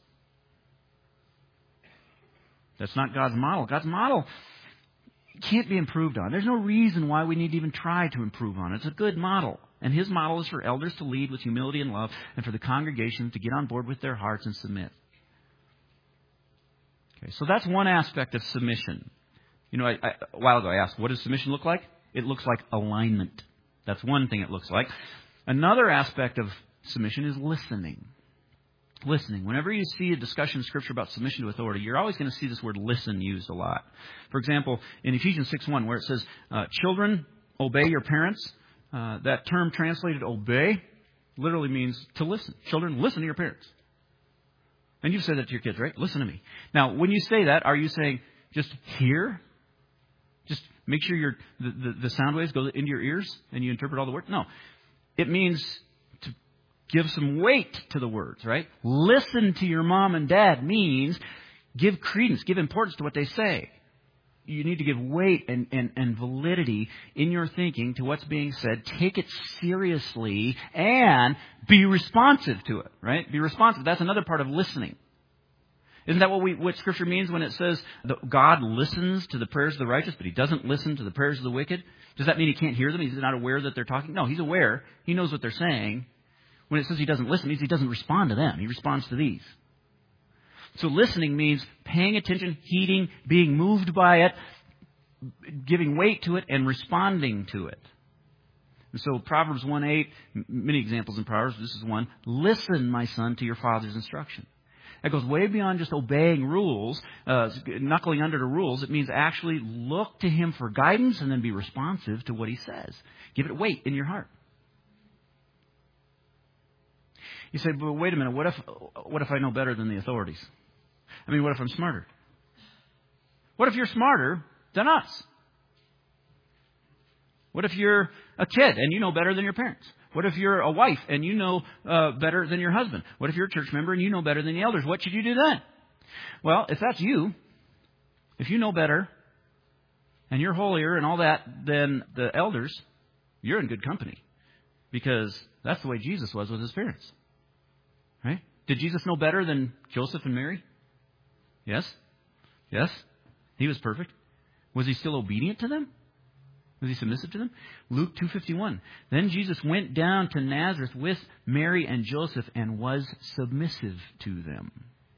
That's not God's model. God's model can't be improved on. There's no reason why we need to even try to improve on it. It's a good model. And His model is for elders to lead with humility and love, and for the congregation to get on board with their hearts and submit. Okay, so that's one aspect of submission. You know, I, I, a while ago I asked, what does submission look like? It looks like alignment. That's one thing it looks like. Another aspect of submission is listening. Listening. Whenever you see a discussion in Scripture about submission to authority, you're always going to see this word listen used a lot. For example, in Ephesians six one, where it says, uh, children, obey your parents. Uh, that term translated obey literally means to listen. Children, listen to your parents. And you've said that to your kids, right? Listen to me. Now, when you say that, are you saying just hear? Just make sure your the, the, the sound waves go into your ears and you interpret all the words? No. It means to give some weight to the words, right? Listen to your mom and dad means give credence, give importance to what they say. You need to give weight and, and, and validity in your thinking to what's being said. Take it seriously and be responsive to it, right? Be responsive. That's another part of listening. Isn't that what we what Scripture means when it says that God listens to the prayers of the righteous, but He doesn't listen to the prayers of the wicked? Does that mean He can't hear them? He's not aware that they're talking? No, He's aware. He knows what they're saying. When it says He doesn't listen, it means He doesn't respond to them. He responds to these. So listening means paying attention, heeding, being moved by it, giving weight to it, and responding to it. And so Proverbs one eight, many examples in Proverbs, this is one. Listen, my son, to your father's instruction. That goes way beyond just obeying rules, uh, knuckling under the rules. It means actually look to him for guidance and then be responsive to what he says. Give it weight in your heart. You say, but wait a minute, what if what if I know better than the authorities? I mean, what if I'm smarter? What if you're smarter than us? What if you're a kid and you know better than your parents? What if you're a wife and you know uh, better than your husband? What if you're a church member and you know better than the elders? What should you do then? Well, if that's you, if you know better and you're holier and all that than the elders, you're in good company. Because that's the way Jesus was with his parents. Right? Did Jesus know better than Joseph and Mary? Yes. Yes. He was perfect. Was he still obedient to them? Was he submissive to them? Luke two fifty-one. Then Jesus went down to Nazareth with Mary and Joseph and was submissive to them.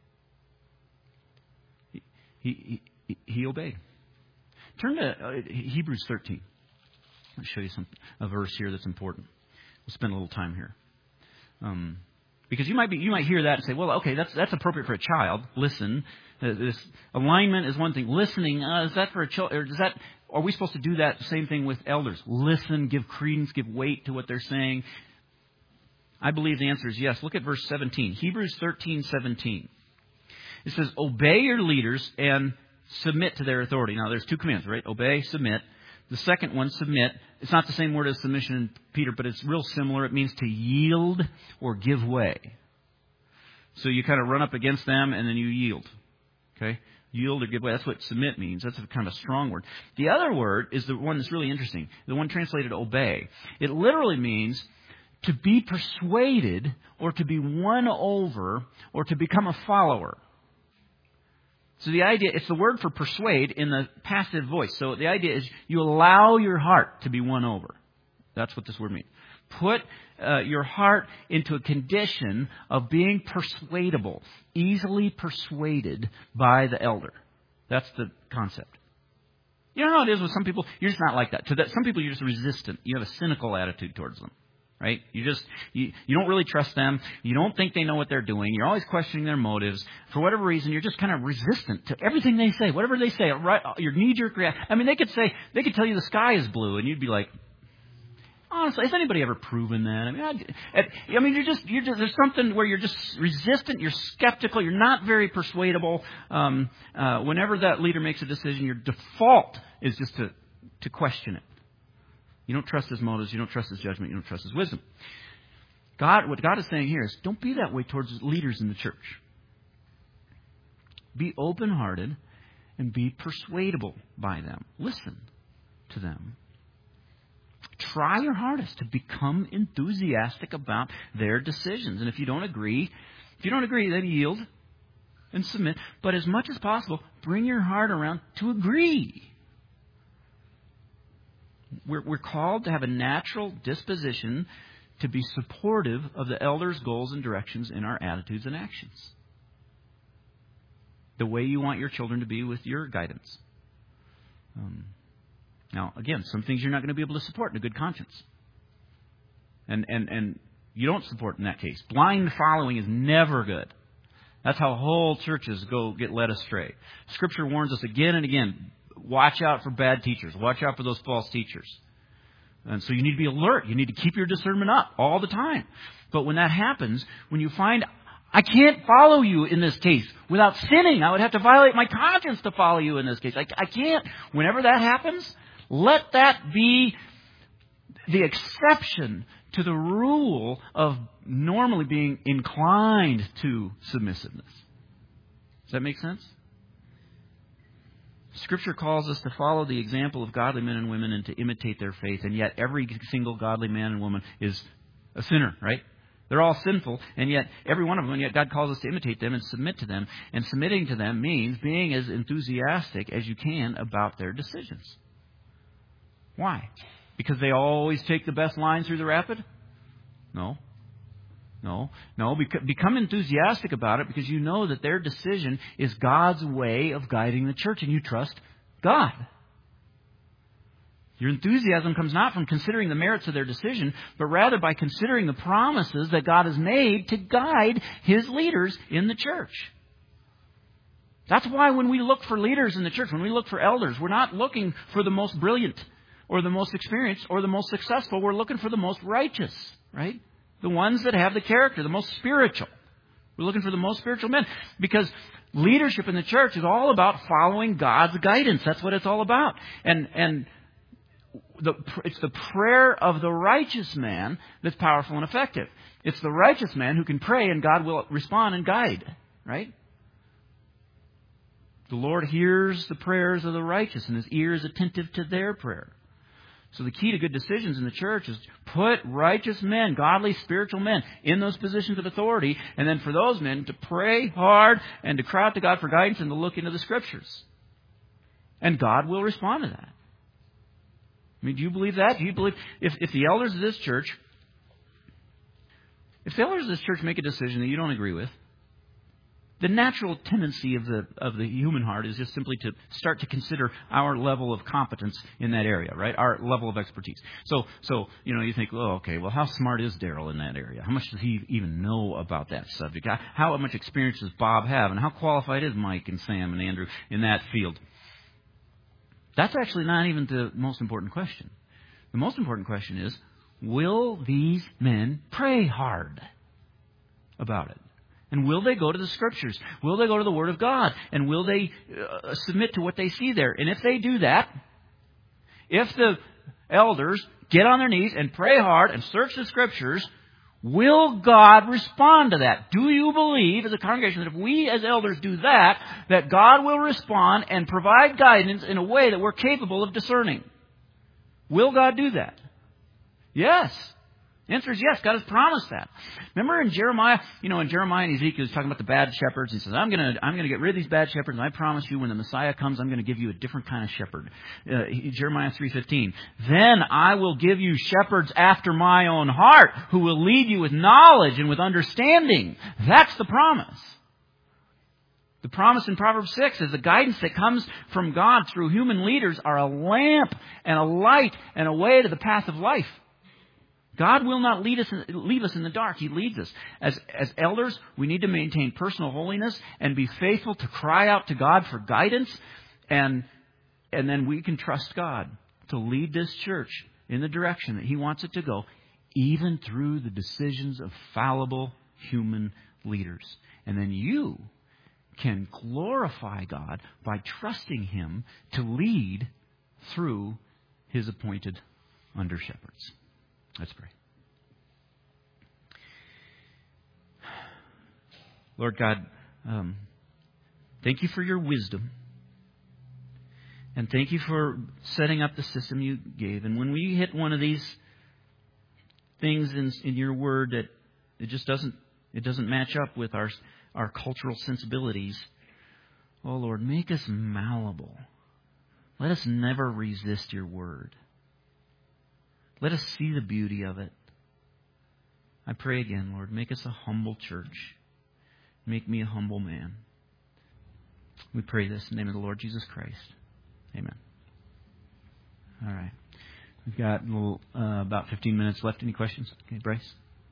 He, he, he, he obeyed. Turn to uh, Hebrews thirteen. I'll show you some a verse here that's important. We'll spend a little time here. Um, because you might be, you might hear that and say, well, okay, that's that's appropriate for a child. Listen, uh, this alignment is one thing. Listening, uh, is that for a child? Or does that? Are we supposed to do that same thing with elders? Listen, give credence, give weight to what they're saying. I believe the answer is yes. Look at verse seventeen, Hebrews thirteen seventeen. It says, obey your leaders and submit to their authority. Now, there's two commands, right? Obey, submit. The second one, submit. It's not the same word as submission in Peter, but it's real similar. It means to yield or give way. So you kind of run up against them and then you yield. Okay? Yield or give way. That's what submit means. That's a kind of a strong word. The other word is the one that's really interesting. The one translated obey. It literally means to be persuaded or to be won over or to become a follower. So the idea, it's the word for persuade in the passive voice. So the idea is you allow your heart to be won over. That's what this word means. Put uh, your heart into a condition of being persuadable, easily persuaded by the elder. That's the concept. You know how it is with some people? You're just not like that. To that, some people, you're just resistant. You have a cynical attitude towards them. Right? You just, you, you don't really trust them. You don't think they know what they're doing. You're always questioning their motives. For whatever reason, you're just kind of resistant to everything they say. Whatever they say, right, your knee-jerk reaction. I mean, they could say, they could tell you the sky is blue, and you'd be like, honestly, has anybody ever proven that? I mean, I, I mean, you're just, you're just, there's something where you're just resistant, you're skeptical, you're not very persuadable. Um, uh, whenever that leader makes a decision, your default is just to, to question it. You don't trust his motives. You don't trust his judgment. You don't trust his wisdom. God, what God is saying here is don't be that way towards leaders in the church. Be open-hearted and be persuadable by them. Listen to them. Try your hardest to become enthusiastic about their decisions. And if you don't agree, if you don't agree, then yield and submit. But as much as possible, bring your heart around to agree. We're, we're called to have a natural disposition to be supportive of the elders' goals and directions in our attitudes and actions. The way you want your children to be with your guidance. Um, now, again, some things you're not going to be able to support in a good conscience. And, and, and you don't support in that case. Blind following is never good. That's how whole churches go get led astray. Scripture warns us again and again. Watch out for bad teachers. Watch out for those false teachers. And so you need to be alert. You need to keep your discernment up all the time. But when that happens, when you find, I can't follow you in this case without sinning. I would have to violate my conscience to follow you in this case. I, I can't. Whenever that happens, let that be the exception to the rule of normally being inclined to submissiveness. Does that make sense? Scripture calls us to follow the example of godly men and women and to imitate their faith, and yet every single godly man and woman is a sinner, right? They're all sinful, and yet every one of them, and yet God calls us to imitate them and submit to them. And submitting to them means being as enthusiastic as you can about their decisions. Why? Because they always take the best line through the rapid? No. No. No. Become enthusiastic about it because you know that their decision is God's way of guiding the church, and you trust God. Your enthusiasm comes not from considering the merits of their decision, but rather by considering the promises that God has made to guide His leaders in the church. That's why when we look for leaders in the church, when we look for elders, we're not looking for the most brilliant or the most experienced or the most successful. We're looking for the most righteous, right? The ones that have the character, the most spiritual. We're looking for the most spiritual men because leadership in the church is all about following God's guidance. That's what it's all about. And, and, The, it's the prayer of the righteous man that's powerful and effective. It's the righteous man who can pray and God will respond and guide, right? The Lord hears the prayers of the righteous and His ear is attentive to their prayer. So the key to good decisions in the church is put righteous men, godly, spiritual men in those positions of authority, and then for those men to pray hard and to cry out to God for guidance and to look into the Scriptures. And God will respond to that. I mean, do you believe that? Do you believe if, if the elders of this church, if the elders of this church make a decision that you don't agree with, the natural tendency of the of the human heart is just simply to start to consider our level of competence in that area, right? Our level of expertise. So, so you know, you think, oh, okay, well, how smart is Daryl in that area? How much does he even know about that subject? How, how much experience does Bob have? And how qualified is Mike and Sam and Andrew in that field? That's actually not even the most important question. The most important question is, will these men pray hard about it? And will they go to the Scriptures? Will they go to the Word of God? And will they uh, submit to what they see there? And if they do that, if the elders get on their knees and pray hard and search the Scriptures, will God respond to that? Do you believe as a congregation that if we as elders do that, that God will respond and provide guidance in a way that we're capable of discerning? Will God do that? Yes. The answer is yes. God has promised that. Remember in Jeremiah, you know, in Jeremiah and Ezekiel, he's talking about the bad shepherds. He says, I'm going to I'm going to get rid of these bad shepherds, and I promise you when the Messiah comes, I'm going to give you a different kind of shepherd. Uh, Jeremiah three fifteen. Then I will give you shepherds after my own heart, who will lead you with knowledge and with understanding. That's the promise. The promise in Proverbs six is the guidance that comes from God through human leaders are a lamp and a light and a way to the path of life. God will not lead us, leave us in the dark. He leads us. As, as elders, we need to maintain personal holiness and be faithful to cry out to God for guidance. And, and then we can trust God to lead this church in the direction that He wants it to go, even through the decisions of fallible human leaders. And then you can glorify God by trusting Him to lead through His appointed under-shepherds. Let's pray. Lord God, um, thank you for your wisdom. And thank you for setting up the system you gave. And when we hit one of these things in, in your word that it just doesn't it doesn't match up with our our cultural sensibilities, oh Lord, make us malleable. Let us never resist your word. Let us see the beauty of it. I pray again, Lord, make us a humble church. Make me a humble man. We pray this in the name of the Lord Jesus Christ. Amen. All right. We've got a little, uh, about fifteen minutes left. Any questions? Okay, Bryce?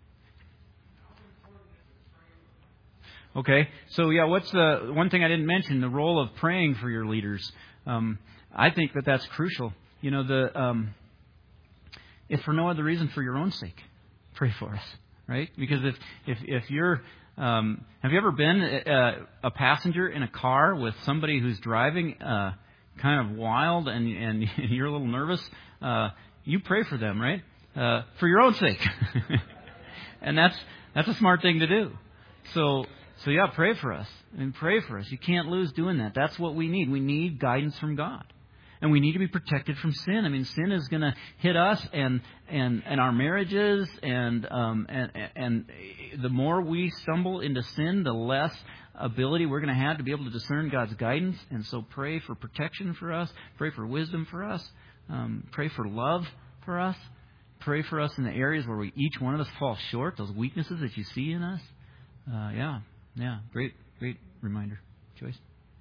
Okay. So, yeah, what's the one thing I didn't mention, the role of praying for your leaders. Um, I think that that's crucial. You know, the... Um, if for no other reason, for your own sake, pray for us, right? Because if if if you're, um, have you ever been a, a passenger in a car with somebody who's driving uh, kind of wild and and you're a little nervous? Uh, you pray for them, right? uh, for your own sake. And that's that's a smart thing to do. So, so yeah, pray for us. And pray for us. You can't lose doing that. That's what we need. We need guidance from God. And we need to be protected from sin. I mean, sin is going to hit us and and, and our marriages, and um and and the more we stumble into sin, the less ability we're going to have to be able to discern God's guidance. And so, pray for protection for us. Pray for wisdom for us. Um, pray for love for us. Pray for us in the areas where we each one of us fall short. Those weaknesses that you see in us. Uh, yeah, yeah, great, great reminder, Joyce.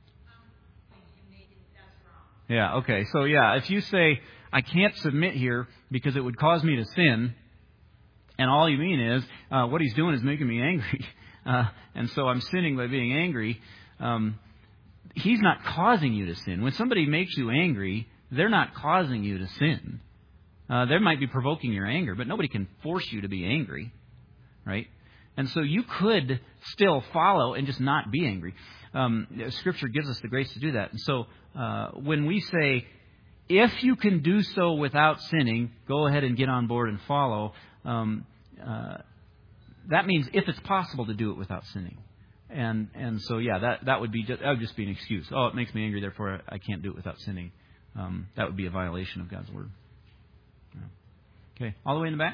Yeah, okay. So, yeah, if you say, I can't submit here because it would cause me to sin, and all you mean is, uh, what he's doing is making me angry, uh, and so I'm sinning by being angry, um, he's not causing you to sin. When somebody makes you angry, they're not causing you to sin. Uh, they might be provoking your anger, but nobody can force you to be angry, right? And so you could still follow and just not be angry. Um, Scripture gives us the grace to do that. And so uh, when we say, if you can do so without sinning, go ahead and get on board and follow, um, uh, that means if it's possible to do it without sinning. And and so, yeah, that, that would be just, that would just be an excuse. Oh, it makes me angry, therefore I can't do it without sinning. Um, that would be a violation of God's Word. Yeah. Okay, all the way in the back?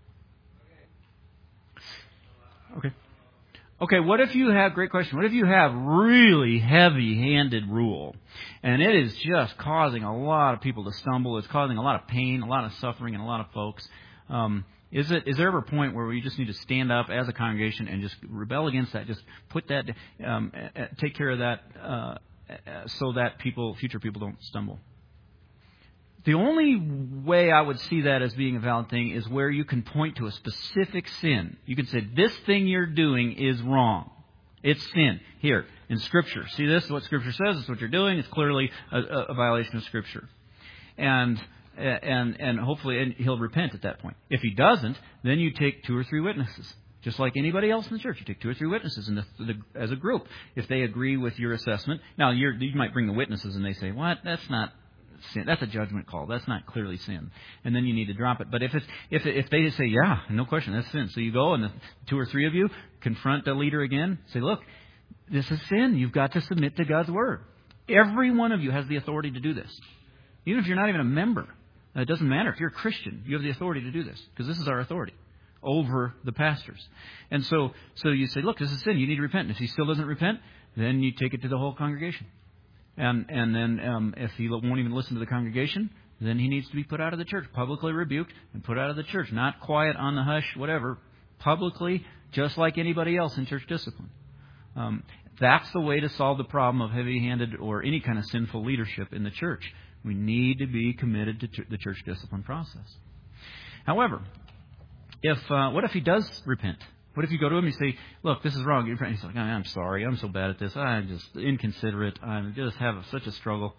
Okay. Okay, what if you have, great question, what if you have really heavy-handed rule, and it is just causing a lot of people to stumble, it's causing a lot of pain, a lot of suffering in a lot of folks. Um, is it, is there ever a point where we just need to stand up as a congregation and just rebel against that, just put that, um, take care of that uh, so that people, future people don't stumble? The only way I would see that as being a valid thing is where you can point to a specific sin. You can say, this thing you're doing is wrong. It's sin. Here, in Scripture. See, this is what Scripture says. This is what you're doing. It's clearly a, a violation of Scripture. And and and hopefully and he'll repent at that point. If he doesn't, then you take two or three witnesses. Just like anybody else in the church. You take two or three witnesses in the, the, as a group. If they agree with your assessment. Now, you're, you might bring the witnesses and they say, what? That's not sin. That's a judgment call. That's not clearly sin. And then you need to drop it. But if it's, if if they say, yeah, no question, that's sin. So you go and the two or three of you confront the leader again. Say, look, this is sin. You've got to submit to God's Word. Every one of you has the authority to do this. Even if you're not even a member. It doesn't matter. If you're a Christian, you have the authority to do this. Because this is our authority over the pastors. And so so you say, look, this is sin. You need to repent. And if he still doesn't repent, then you take it to the whole congregation. And and then um, if he won't even listen to the congregation, then he needs to be put out of the church, publicly rebuked and put out of the church. Not quiet on the hush, whatever. Publicly, just like anybody else in church discipline. Um, that's the way to solve the problem of heavy-handed or any kind of sinful leadership in the church. We need to be committed to ch- the church discipline process. However, if uh, what if he does repent? What if you go to him and you say, look, this is wrong. He's like, I'm sorry. I'm so bad at this. I'm just inconsiderate. I just have such a struggle.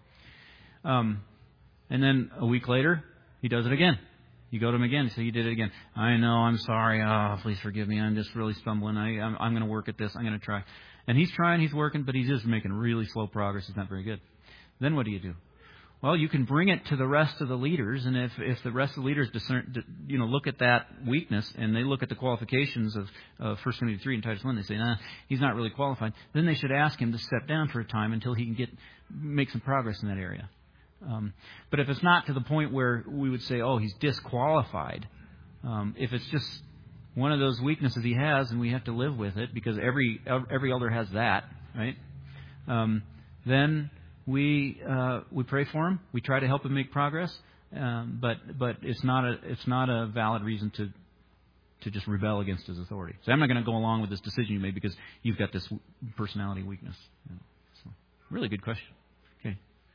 Um, and then a week later, he does it again. You go to him again and say, you did it again. I know. I'm sorry. Oh, please forgive me. I'm just really stumbling. I, I'm, I'm going to work at this. I'm going to try. And he's trying. He's working. But he's just making really slow progress. It's not very good. Then what do you do? Well, you can bring it to the rest of the leaders, and if, if the rest of the leaders discern, you know, look at that weakness, and they look at the qualifications of uh, First Timothy three and Titus one, they say, nah, he's not really qualified. Then they should ask him to step down for a time until he can get make some progress in that area. Um, but if it's not to the point where we would say, oh, he's disqualified, um, if it's just one of those weaknesses he has, and we have to live with it because every every elder has that, right? Um, then We uh, we pray for him. We try to help him make progress, um, but but it's not a it's not a valid reason to to just rebel against his authority. So I'm not going to go along with this decision you made because you've got this personality weakness. You know, so, really good question. Okay.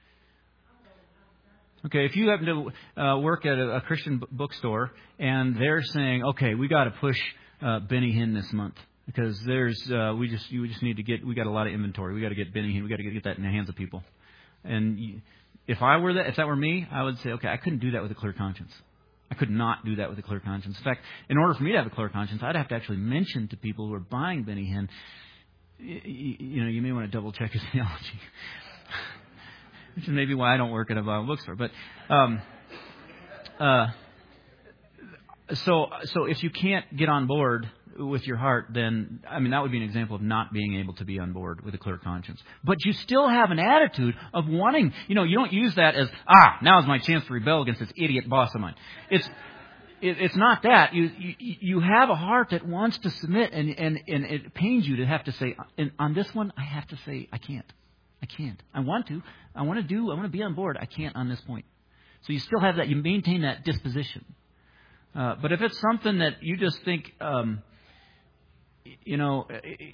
Okay, if you happen to uh, work at a, a Christian b- bookstore and they're saying, okay, we got to push uh, Benny Hinn this month. Because there's, uh, we just, you just need to get, we got a lot of inventory. We got to get Benny Hinn. We got to get that in the hands of people. And you, if I were that, if that were me, I would say, okay, I couldn't do that with a clear conscience. I could not do that with a clear conscience. In fact, in order for me to have a clear conscience, I'd have to actually mention to people who are buying Benny Hinn, you, you know, you may want to double check his theology. Which is maybe why I don't work at a Bible bookstore. But, um, uh, so so if you can't get on board with your heart, then, I mean, that would be an example of not being able to be on board with a clear conscience. But you still have an attitude of wanting, you know, you don't use that as, ah, now is my chance to rebel against this idiot boss of mine. It's it, it's not that. You, you you have a heart that wants to submit, and, and, and it pains you to have to say, and on this one, I have to say, I can't. I can't. I want to. I want to do, I want to be on board. I can't on this point. So you still have that, you maintain that disposition. Uh, but if it's something that you just think, um, you know,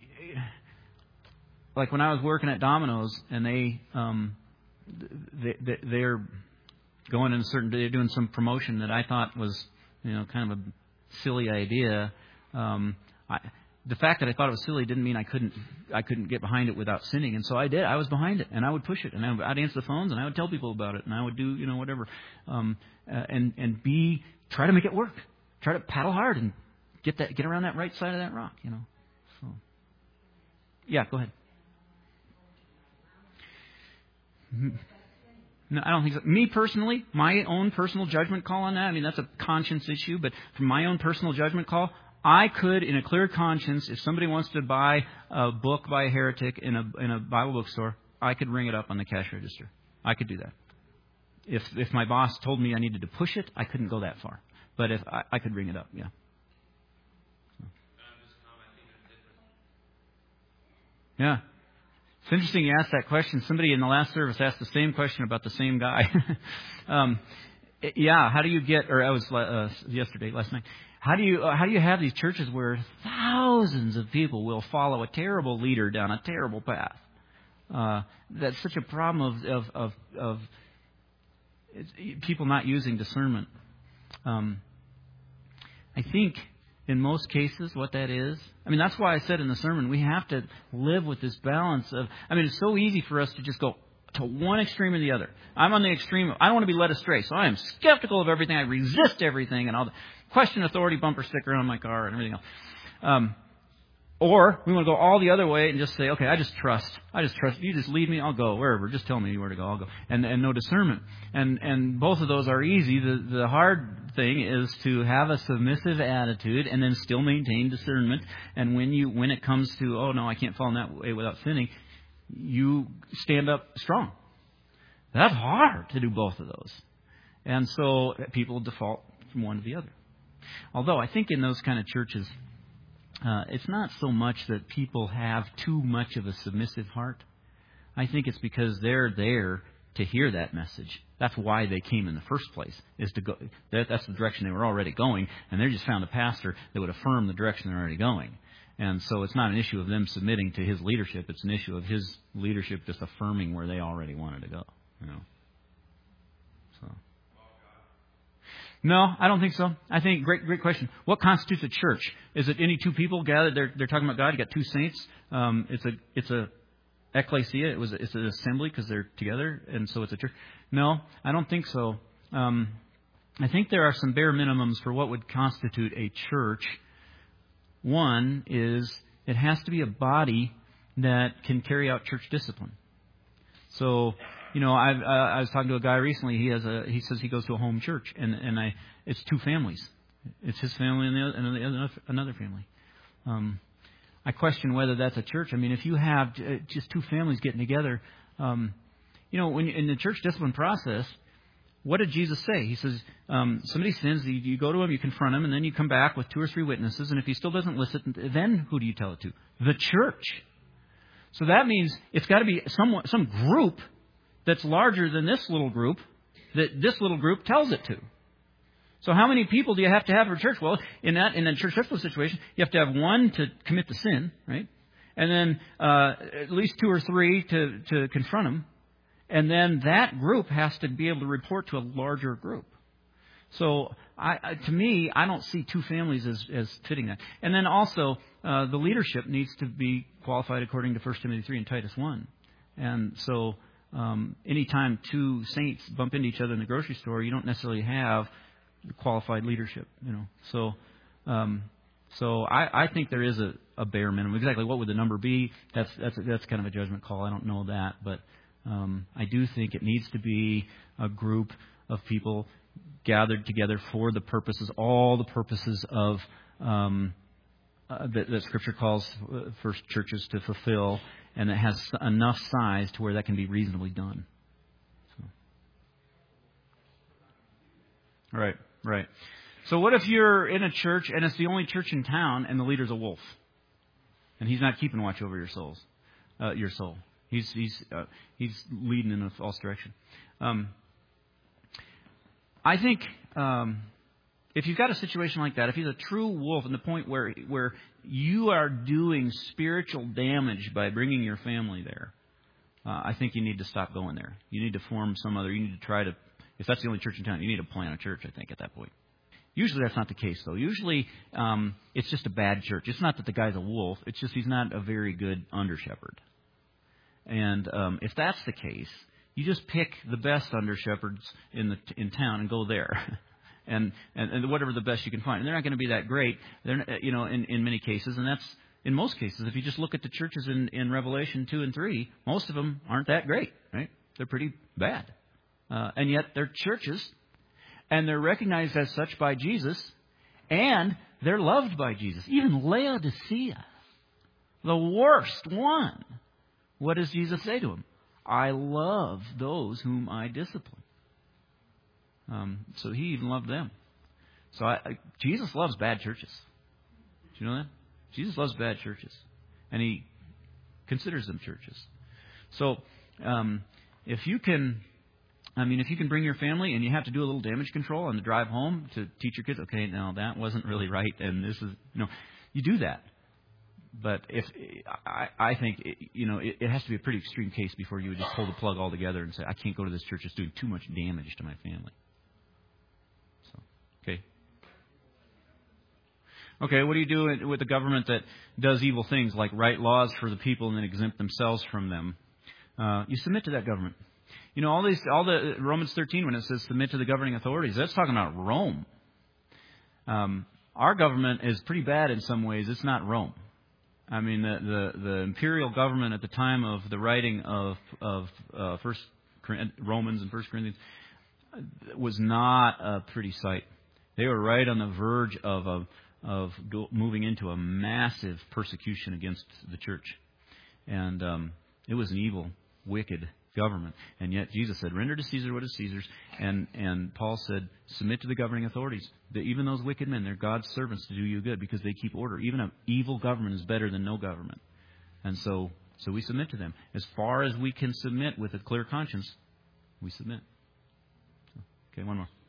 like when I was working at Domino's and they, um, they, they they're going in a certain, they're doing some promotion that I thought was, you know, kind of a silly idea. Um, I, the fact that I thought it was silly didn't mean I couldn't, I couldn't get behind it without sinning, and so I did. I was behind it, and I would push it, and I would, I'd answer the phones, and I would tell people about it, and I would do, you know, whatever, um, uh, and and be try to make it work, try to paddle hard and get that, get around that right side of that rock, you know. So, yeah, go ahead. No, I don't think so. Me personally, my own personal judgment call on that, I mean, that's a conscience issue, but from my own personal judgment call, I could, in a clear conscience, if somebody wants to buy a book by a heretic in a in a Bible bookstore, I could ring it up on the cash register. I could do that. If if my boss told me I needed to push it, I couldn't go that far. But if I, I could ring it up, yeah. Yeah. It's interesting you asked that question. Somebody in the last service asked the same question about the same guy. um, yeah, how do you get, or I was uh, yesterday, last night, how do you uh, how do you have these churches where thousands of people will follow a terrible leader down a terrible path? Uh, that's such a problem of of of, of people not using discernment. Um, I think in most cases what that is, I mean, that's why I said in the sermon, we have to live with this balance of, I mean, it's so easy for us to just go to one extreme or the other. I'm on the extreme of, I don't want to be led astray, so I am skeptical of everything. I resist everything and all the question authority bumper sticker on my car and everything else. Um, or we want to go all the other way and just say, okay, I just trust. I just trust. You just lead me, I'll go wherever. Just tell me where to go, I'll go. And and no discernment. And and both of those are easy. The the hard thing is to have a submissive attitude and then still maintain discernment. And when you when it comes to, oh no, I can't fall in that way without sinning, you stand up strong. That's hard to do both of those. And so people default from one to the other. Although I think in those kind of churches, uh, it's not so much that people have too much of a submissive heart. I think it's because they're there to hear that message. That's why they came in the first place, is to go. That, that's the direction they were already going, and they just found a pastor that would affirm the direction they're already going. And so it's not an issue of them submitting to his leadership. It's an issue of his leadership just affirming where they already wanted to go. You know. So. No, I don't think so. I think, great great question. What constitutes a church? Is it any two people gathered? They're they're talking about God. You got two saints. Um, it's a it's a ecclesia. It was it's an assembly because they're together, and so it's a church. No, I don't think so. Um, I think there are some bare minimums for what would constitute a church. One is it has to be a body that can carry out church discipline. So, you know, I've, uh, I was talking to a guy recently. He has a. He says he goes to a home church, and and I. It's two families. It's his family and the other, and the other, another family. Um, I question whether that's a church. I mean, if you have just two families getting together, um, you know, when you, in the church discipline process, what did Jesus say? He says, um, somebody sins, you, you go to him, you confront him, and then you come back with two or three witnesses, and if he still doesn't listen, then who do you tell it to? The church. So that means it's got to be some some group that's larger than this little group that this little group tells it to. So how many people do you have to have for church? Well, in that in a church discipline situation, you have to have one to commit the sin, right? And then uh, at least two or three to, to confront them. And then that group has to be able to report to a larger group. So I, I, to me, I don't see two families as, as fitting that. And then also, uh, the leadership needs to be qualified according to First Timothy three and Titus one. And so um, anytime two saints bump into each other in the grocery store, you don't necessarily have qualified leadership, you know. So um, so I, I think there is a, a bare minimum. Exactly what would the number be? That's that's that's kind of a judgment call. I don't know that, but um, I do think it needs to be a group of people gathered together for the purposes, all the purposes of um, uh, that, that Scripture calls uh, for churches to fulfill, and that has enough size to where that can be reasonably done. So. Right, right. So what if you're in a church and it's the only church in town and the leader's a wolf, and he's not keeping watch over your souls, uh, your soul. He's he's uh, he's leading in a false direction. Um, I think um, if you've got a situation like that, if he's a true wolf, and the point where where you are doing spiritual damage by bringing your family there, uh, I think you need to stop going there. You need to form some other. You need to try to. If that's the only church in town, you need to plant a church. I think at that point. Usually that's not the case, though. Usually um, it's just a bad church. It's not that the guy's a wolf. It's just he's not a very good under shepherd. And um, if that's the case, you just pick the best under shepherds in the in town and go there, and, and and whatever the best you can find. And they're not going to be that great. They're you know in, in many cases, and that's in most cases. If you just look at the churches in, in Revelation two and three, most of them aren't that great, right? They're pretty bad, uh, and yet they're churches. And they're recognized as such by Jesus, and they're loved by Jesus. Even Laodicea, the worst one. What does Jesus say to him? I love those whom I discipline. Um, so he even loved them. So I, I, Jesus loves bad churches. Do you know that? Jesus loves bad churches. And he considers them churches. So um, if you can... I mean, if you can bring your family and you have to do a little damage control on the drive home to teach your kids, okay, no, that wasn't really right, and this is, you know, you do that. But if I, I think, it, you know, it, it has to be a pretty extreme case before you would just pull the plug altogether and say, I can't go to this church, it's doing too much damage to my family. So, okay. Okay, what do you do with the government that does evil things like write laws for the people and then exempt themselves from them? Uh, you submit to that government. You know, all these, all the Romans thirteen, when it says submit to the governing authorities, that's talking about Rome. Um, our government is pretty bad in some ways. It's not Rome. I mean, the the, the imperial government at the time of the writing of of uh, First Romans and First Corinthians was not a pretty sight. They were right on the verge of a, of go, moving into a massive persecution against the church, and um, it was an evil, wicked government. And yet Jesus said, render to Caesar what is Caesar's. And and Paul said, submit to the governing authorities. That even those wicked men, they're God's servants to do you good because they keep order. Even an evil government is better than no government. And so so we submit to them. As far as we can submit with a clear conscience, we submit. Okay, one more.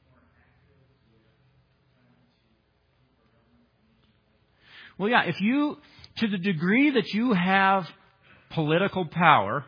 Well, yeah, if you, to the degree that you have political power,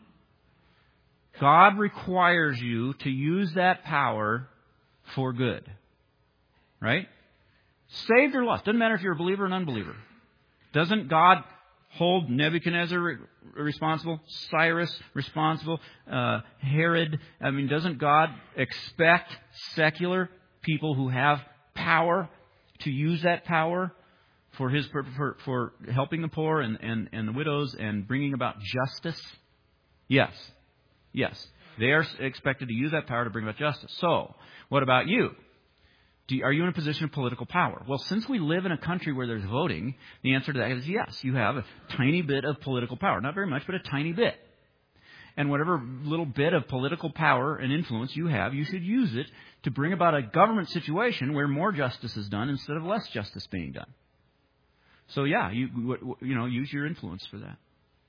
God requires you to use that power for good. Right? Saved or lost. Doesn't matter if you're a believer or an unbeliever. Doesn't God hold Nebuchadnezzar re- responsible? Cyrus responsible? Uh, Herod? I mean, doesn't God expect secular people who have power to use that power for his for, for helping the poor and, and, and the widows and bringing about justice? Yes. Yes, they are expected to use that power to bring about justice. So, what about you? Do you? Are you in a position of political power? Well, since we live in a country where there's voting, the answer to that is yes. You have a tiny bit of political power. Not very much, but a tiny bit. And whatever little bit of political power and influence you have, you should use it to bring about a government situation where more justice is done instead of less justice being done. So, yeah, you you know, use your influence for that.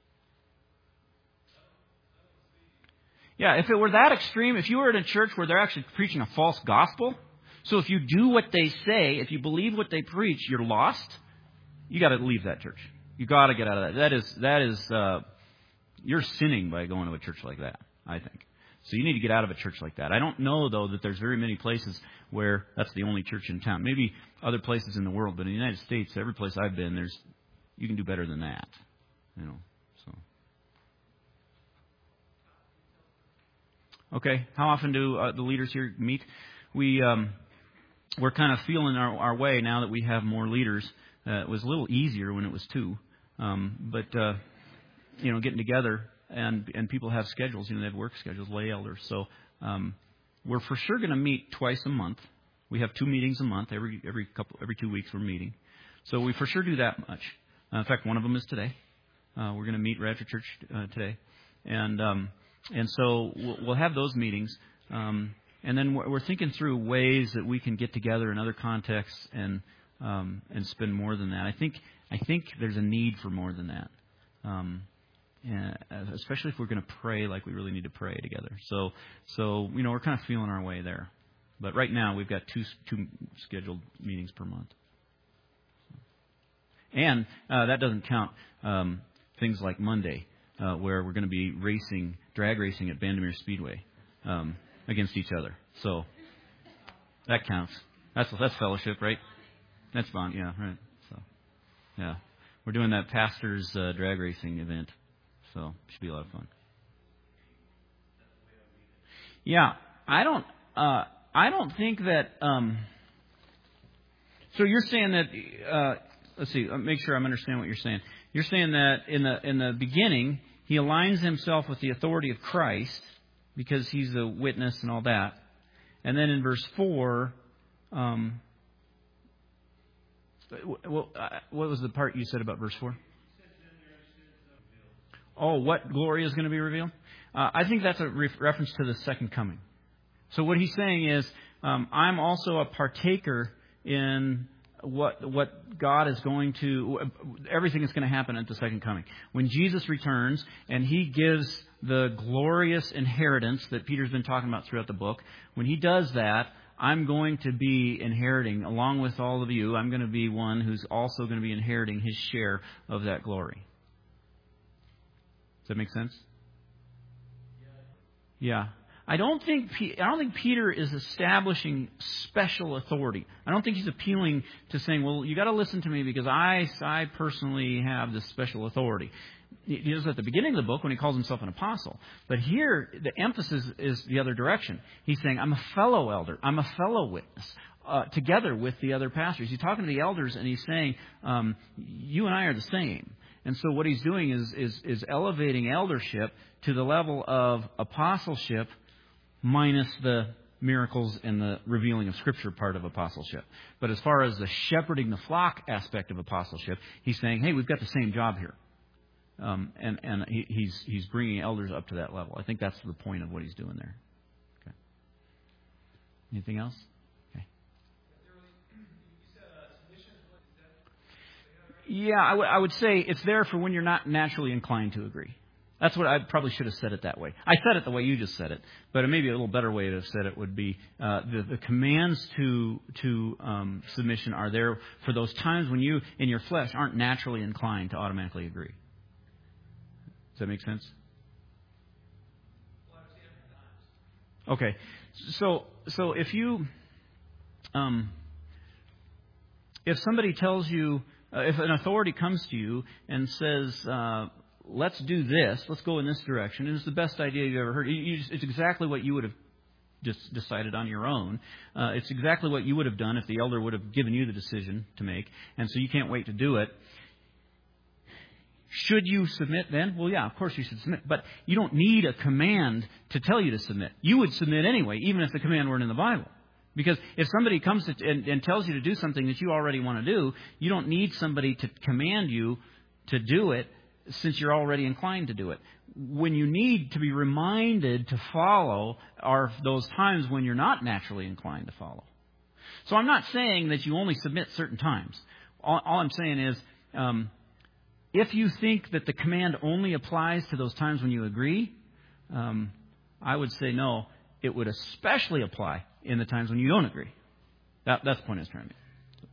Yeah, if it were that extreme, if you were in a church where they're actually preaching a false gospel, so if you do what they say, if you believe what they preach, you're lost, you got to leave that church. You got to get out of that. That is, that is, uh, you're sinning by going to a church like that, I think. So you need to get out of a church like that. I don't know, though, that there's very many places where that's the only church in town. Maybe other places in the world, but in the United States, every place I've been, there's, you can do better than that, you know. Okay, how often do uh, the leaders here meet? We, um, we're kind of feeling our, our way now that we have more leaders. Uh, it was a little easier when it was two. Um, but, uh, you know, getting together and and people have schedules. You know, they have work schedules, lay elders. So um, we're for sure going to meet twice a month. We have two meetings a month. Every every couple every two weeks we're meeting. So we for sure do that much. Uh, in fact, one of them is today. Uh, we're going to meet right after church uh, today, and um, and so we'll, we'll have those meetings. Um, and then we're, we're thinking through ways that we can get together in other contexts and um, and spend more than that. I think I think there's a need for more than that. Um, And especially if we're going to pray like we really need to pray together. So, so you know, we're kind of feeling our way there. But right now, we've got two two scheduled meetings per month. And uh, that doesn't count um, things like Monday, uh, where we're going to be racing, drag racing at Bandimere Speedway um, against each other. So that counts. That's that's fellowship, right? That's fun, yeah, right. So, yeah, we're doing that pastors uh, drag racing event. So it should be a lot of fun. Yeah, I don't. Uh, I don't think that. Um, so you're saying that. Uh, let's see. Let me make sure I'm understanding what you're saying. You're saying that in the in the beginning he aligns himself with the authority of Christ because he's a witness and all that, and then in verse four. Um, what, what was the part you said about verse four? Oh, what glory is going to be revealed? Uh, I think that's a re- reference to the second coming. So what he's saying is, um, I'm also a partaker in what what God is going to, everything is going to happen at the second coming. When Jesus returns and he gives the glorious inheritance that Peter's been talking about throughout the book, when he does that, I'm going to be inheriting, along with all of you, I'm going to be one who's also going to be inheriting his share of that glory. Does that make sense? Yeah. I don't think I don't think Peter is establishing special authority. I don't think he's appealing to saying, well, you got to listen to me because I, I personally have this special authority. He does at the beginning of the book when he calls himself an apostle. But here, the emphasis is the other direction. He's saying, I'm a fellow elder. I'm a fellow witness. Uh, together with the other pastors. He's talking to the elders and he's saying, um, you and I are the same. And so what he's doing is, is, is elevating eldership to the level of apostleship minus the miracles and the revealing of Scripture part of apostleship. But as far as the shepherding the flock aspect of apostleship, he's saying, hey, we've got the same job here. Um, and and he, he's he's bringing elders up to that level. I think that's the point of what he's doing there. Okay. Anything else? Okay. Yeah, I, w- I would say it's there for when you're not naturally inclined to agree. That's what I probably should have said it that way. I said it the way you just said it, but maybe a little better way to have said it would be uh, the, the commands to to um, submission are there for those times when you, in your flesh, aren't naturally inclined to automatically agree. Does that make sense? Okay, so so if you um, if somebody tells you, uh, if an authority comes to you and says, uh, let's do this, let's go in this direction, and it's the best idea you've ever heard. You, you just, it's exactly what you would have just decided on your own. Uh, it's exactly what you would have done if the elder would have given you the decision to make, and so you can't wait to do it. Should you submit then? Well, yeah, of course you should submit, but you don't need a command to tell you to submit. You would submit anyway, even if the command weren't in the Bible. Because if somebody comes to, and, and tells you to do something that you already want to do, you don't need somebody to command you to do it since you're already inclined to do it. When you need to be reminded to follow are those times when you're not naturally inclined to follow. So I'm not saying that you only submit certain times. All, all I'm saying is, um, if you think that the command only applies to those times when you agree, um, I would say no. It would especially apply in the times when you don't agree. That, that's the point I was trying to make.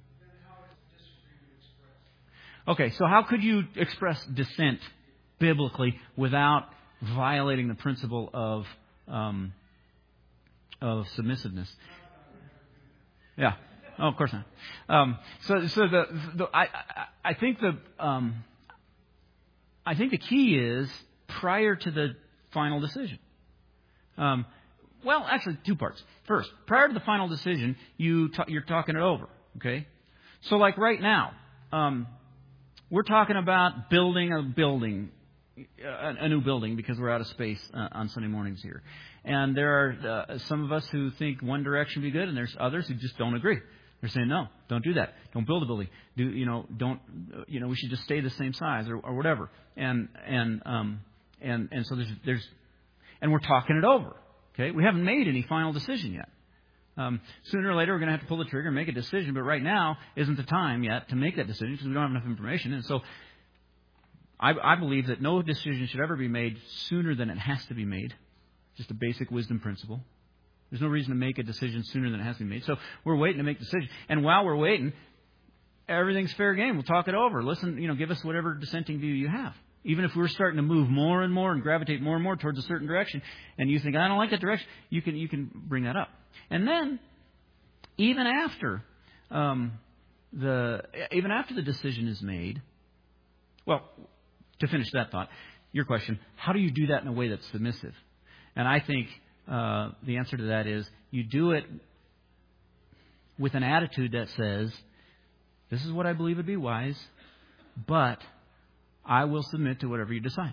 Okay, so how could you express dissent biblically without violating the principle of um, of submissiveness? Yeah. Oh, of course not. Um, so, so the, the I, I, I think the um, I think the key is prior to the final decision. Um, well, actually, two parts. First, prior to the final decision, you t- you're talking it over. Okay, so like right now, um, we're talking about building a building a, a new building because we're out of space uh, on Sunday mornings here. And there are uh, some of us who think one direction would be good, and there's others who just don't agree. They're saying, no, don't do that. Don't build a building. Do you know? Don't you know? We should just stay the same size or, or whatever. And and um and and so there's there's and we're talking it over. Okay, we haven't made any final decision yet. Um, sooner or later, we're going to have to pull the trigger and make a decision. But right now isn't the time yet to make that decision because we don't have enough information. And so I, I believe that no decision should ever be made sooner than it has to be made. Just a basic wisdom principle. There's no reason to make a decision sooner than it has to be made. So we're waiting to make the decision. And while we're waiting, everything's fair game. We'll talk it over. Listen, you know, give us whatever dissenting view you have. Even if we're starting to move more and more and gravitate more and more towards a certain direction, and you think, I don't like that direction, you can you can bring that up. And then, even after um, the even after the decision is made, well, to finish that thought, your question, how do you do that in a way that's submissive? And I think uh, the answer to that is you do it with an attitude that says, this is what I believe would be wise, but I will submit to whatever you decide.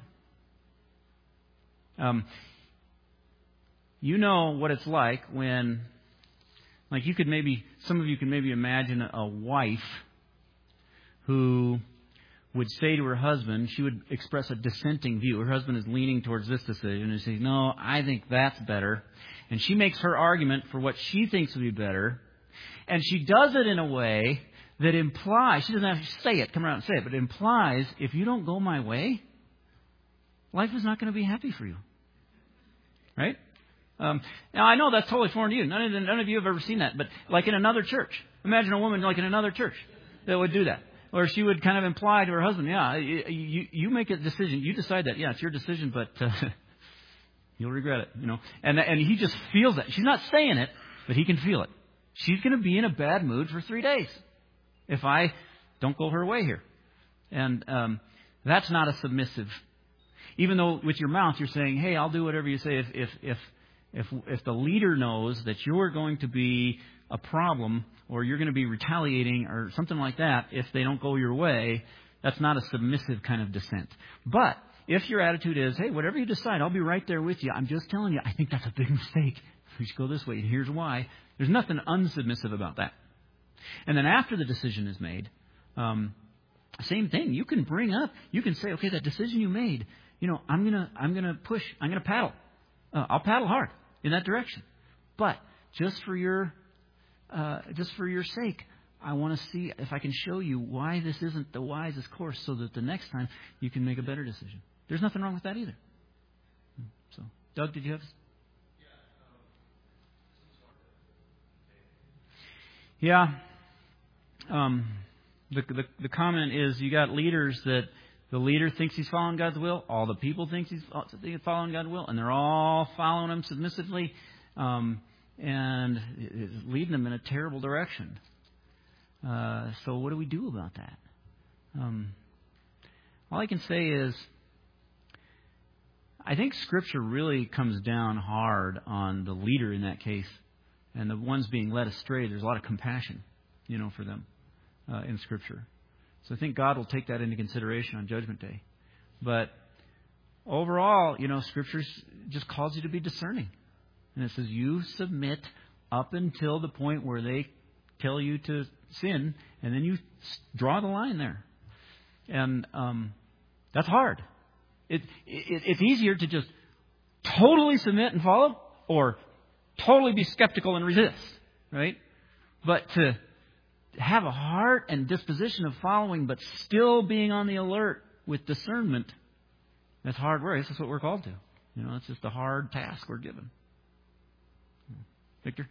Um, you know what it's like when, like you could maybe, some of you can maybe imagine a wife who would say to her husband, she would express a dissenting view. Her husband is leaning towards this decision and says, no, I think that's better. And she makes her argument for what she thinks would be better. And she does it in a way that implies, she doesn't have to say it, come around and say it, but it implies if you don't go my way, life is not going to be happy for you. Right? Um, now, I know that's totally foreign to you. None of, none of you have ever seen that. But like in another church, imagine a woman like in another church that would do that. Or she would kind of imply to her husband, yeah, you, you make a decision. You decide that. Yeah, it's your decision, but uh, you'll regret it. You know, and and he just feels that. She's not saying it, but he can feel it. She's going to be in a bad mood for three days if I don't go her way here. And um, that's not a submissive. Even though with your mouth you're saying, hey, I'll do whatever you say. If if if if, if the leader knows that you're going to be a problem or you're going to be retaliating or something like that if they don't go your way, that's not a submissive kind of dissent. But if your attitude is, hey, whatever you decide, I'll be right there with you. I'm just telling you, I think that's a big mistake. We should go this way, and here's why. There's nothing unsubmissive about that. And then after the decision is made, um, same thing. You can bring up, you can say, okay, that decision you made, you know, I'm gonna, I'm gonna push, I'm gonna paddle. Uh, I'll paddle hard in that direction. But just for your, uh, just for your sake, I want to see if I can show you why this isn't the wisest course, so that the next time you can make a better decision. There's nothing wrong with that either. So, Doug, did you have? Yeah. Um, the, the the comment is you got leaders that the leader thinks he's following God's will. All the people think he's following God's will, and they're all following him submissively, um, and it's leading them in a terrible direction. Uh, so what do we do about that? Um, all I can say is I think Scripture really comes down hard on the leader in that case. And the ones being led astray, there's a lot of compassion, you know, for them uh, in Scripture. So I think God will take that into consideration on Judgment Day. But overall, you know, Scripture just calls you to be discerning. And it says you submit up until the point where they tell you to sin, and then you draw the line there. And um, that's hard. It, it, it's easier to just totally submit and follow, or totally be skeptical and resist, right? But to have a heart and disposition of following, but still being on the alert with discernment, that's hard work. That's what we're called to. You know, it's just a hard task we're given. Victor?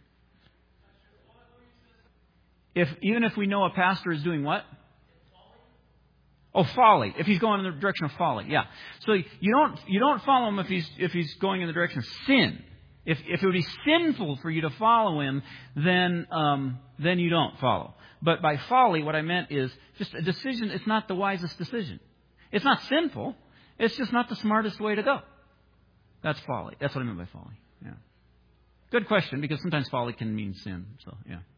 If even if we know a pastor is doing what? Oh, folly. If he's going in the direction of folly, yeah. So you don't you don't follow him if he's if he's going in the direction of sin. If if it would be sinful for you to follow him, then um, then you don't follow. But by folly, what I meant is just a decision. It's not the wisest decision. It's not sinful. It's just not the smartest way to go. That's folly. That's what I meant by folly. Yeah. Good question, because sometimes folly can mean sin. So yeah.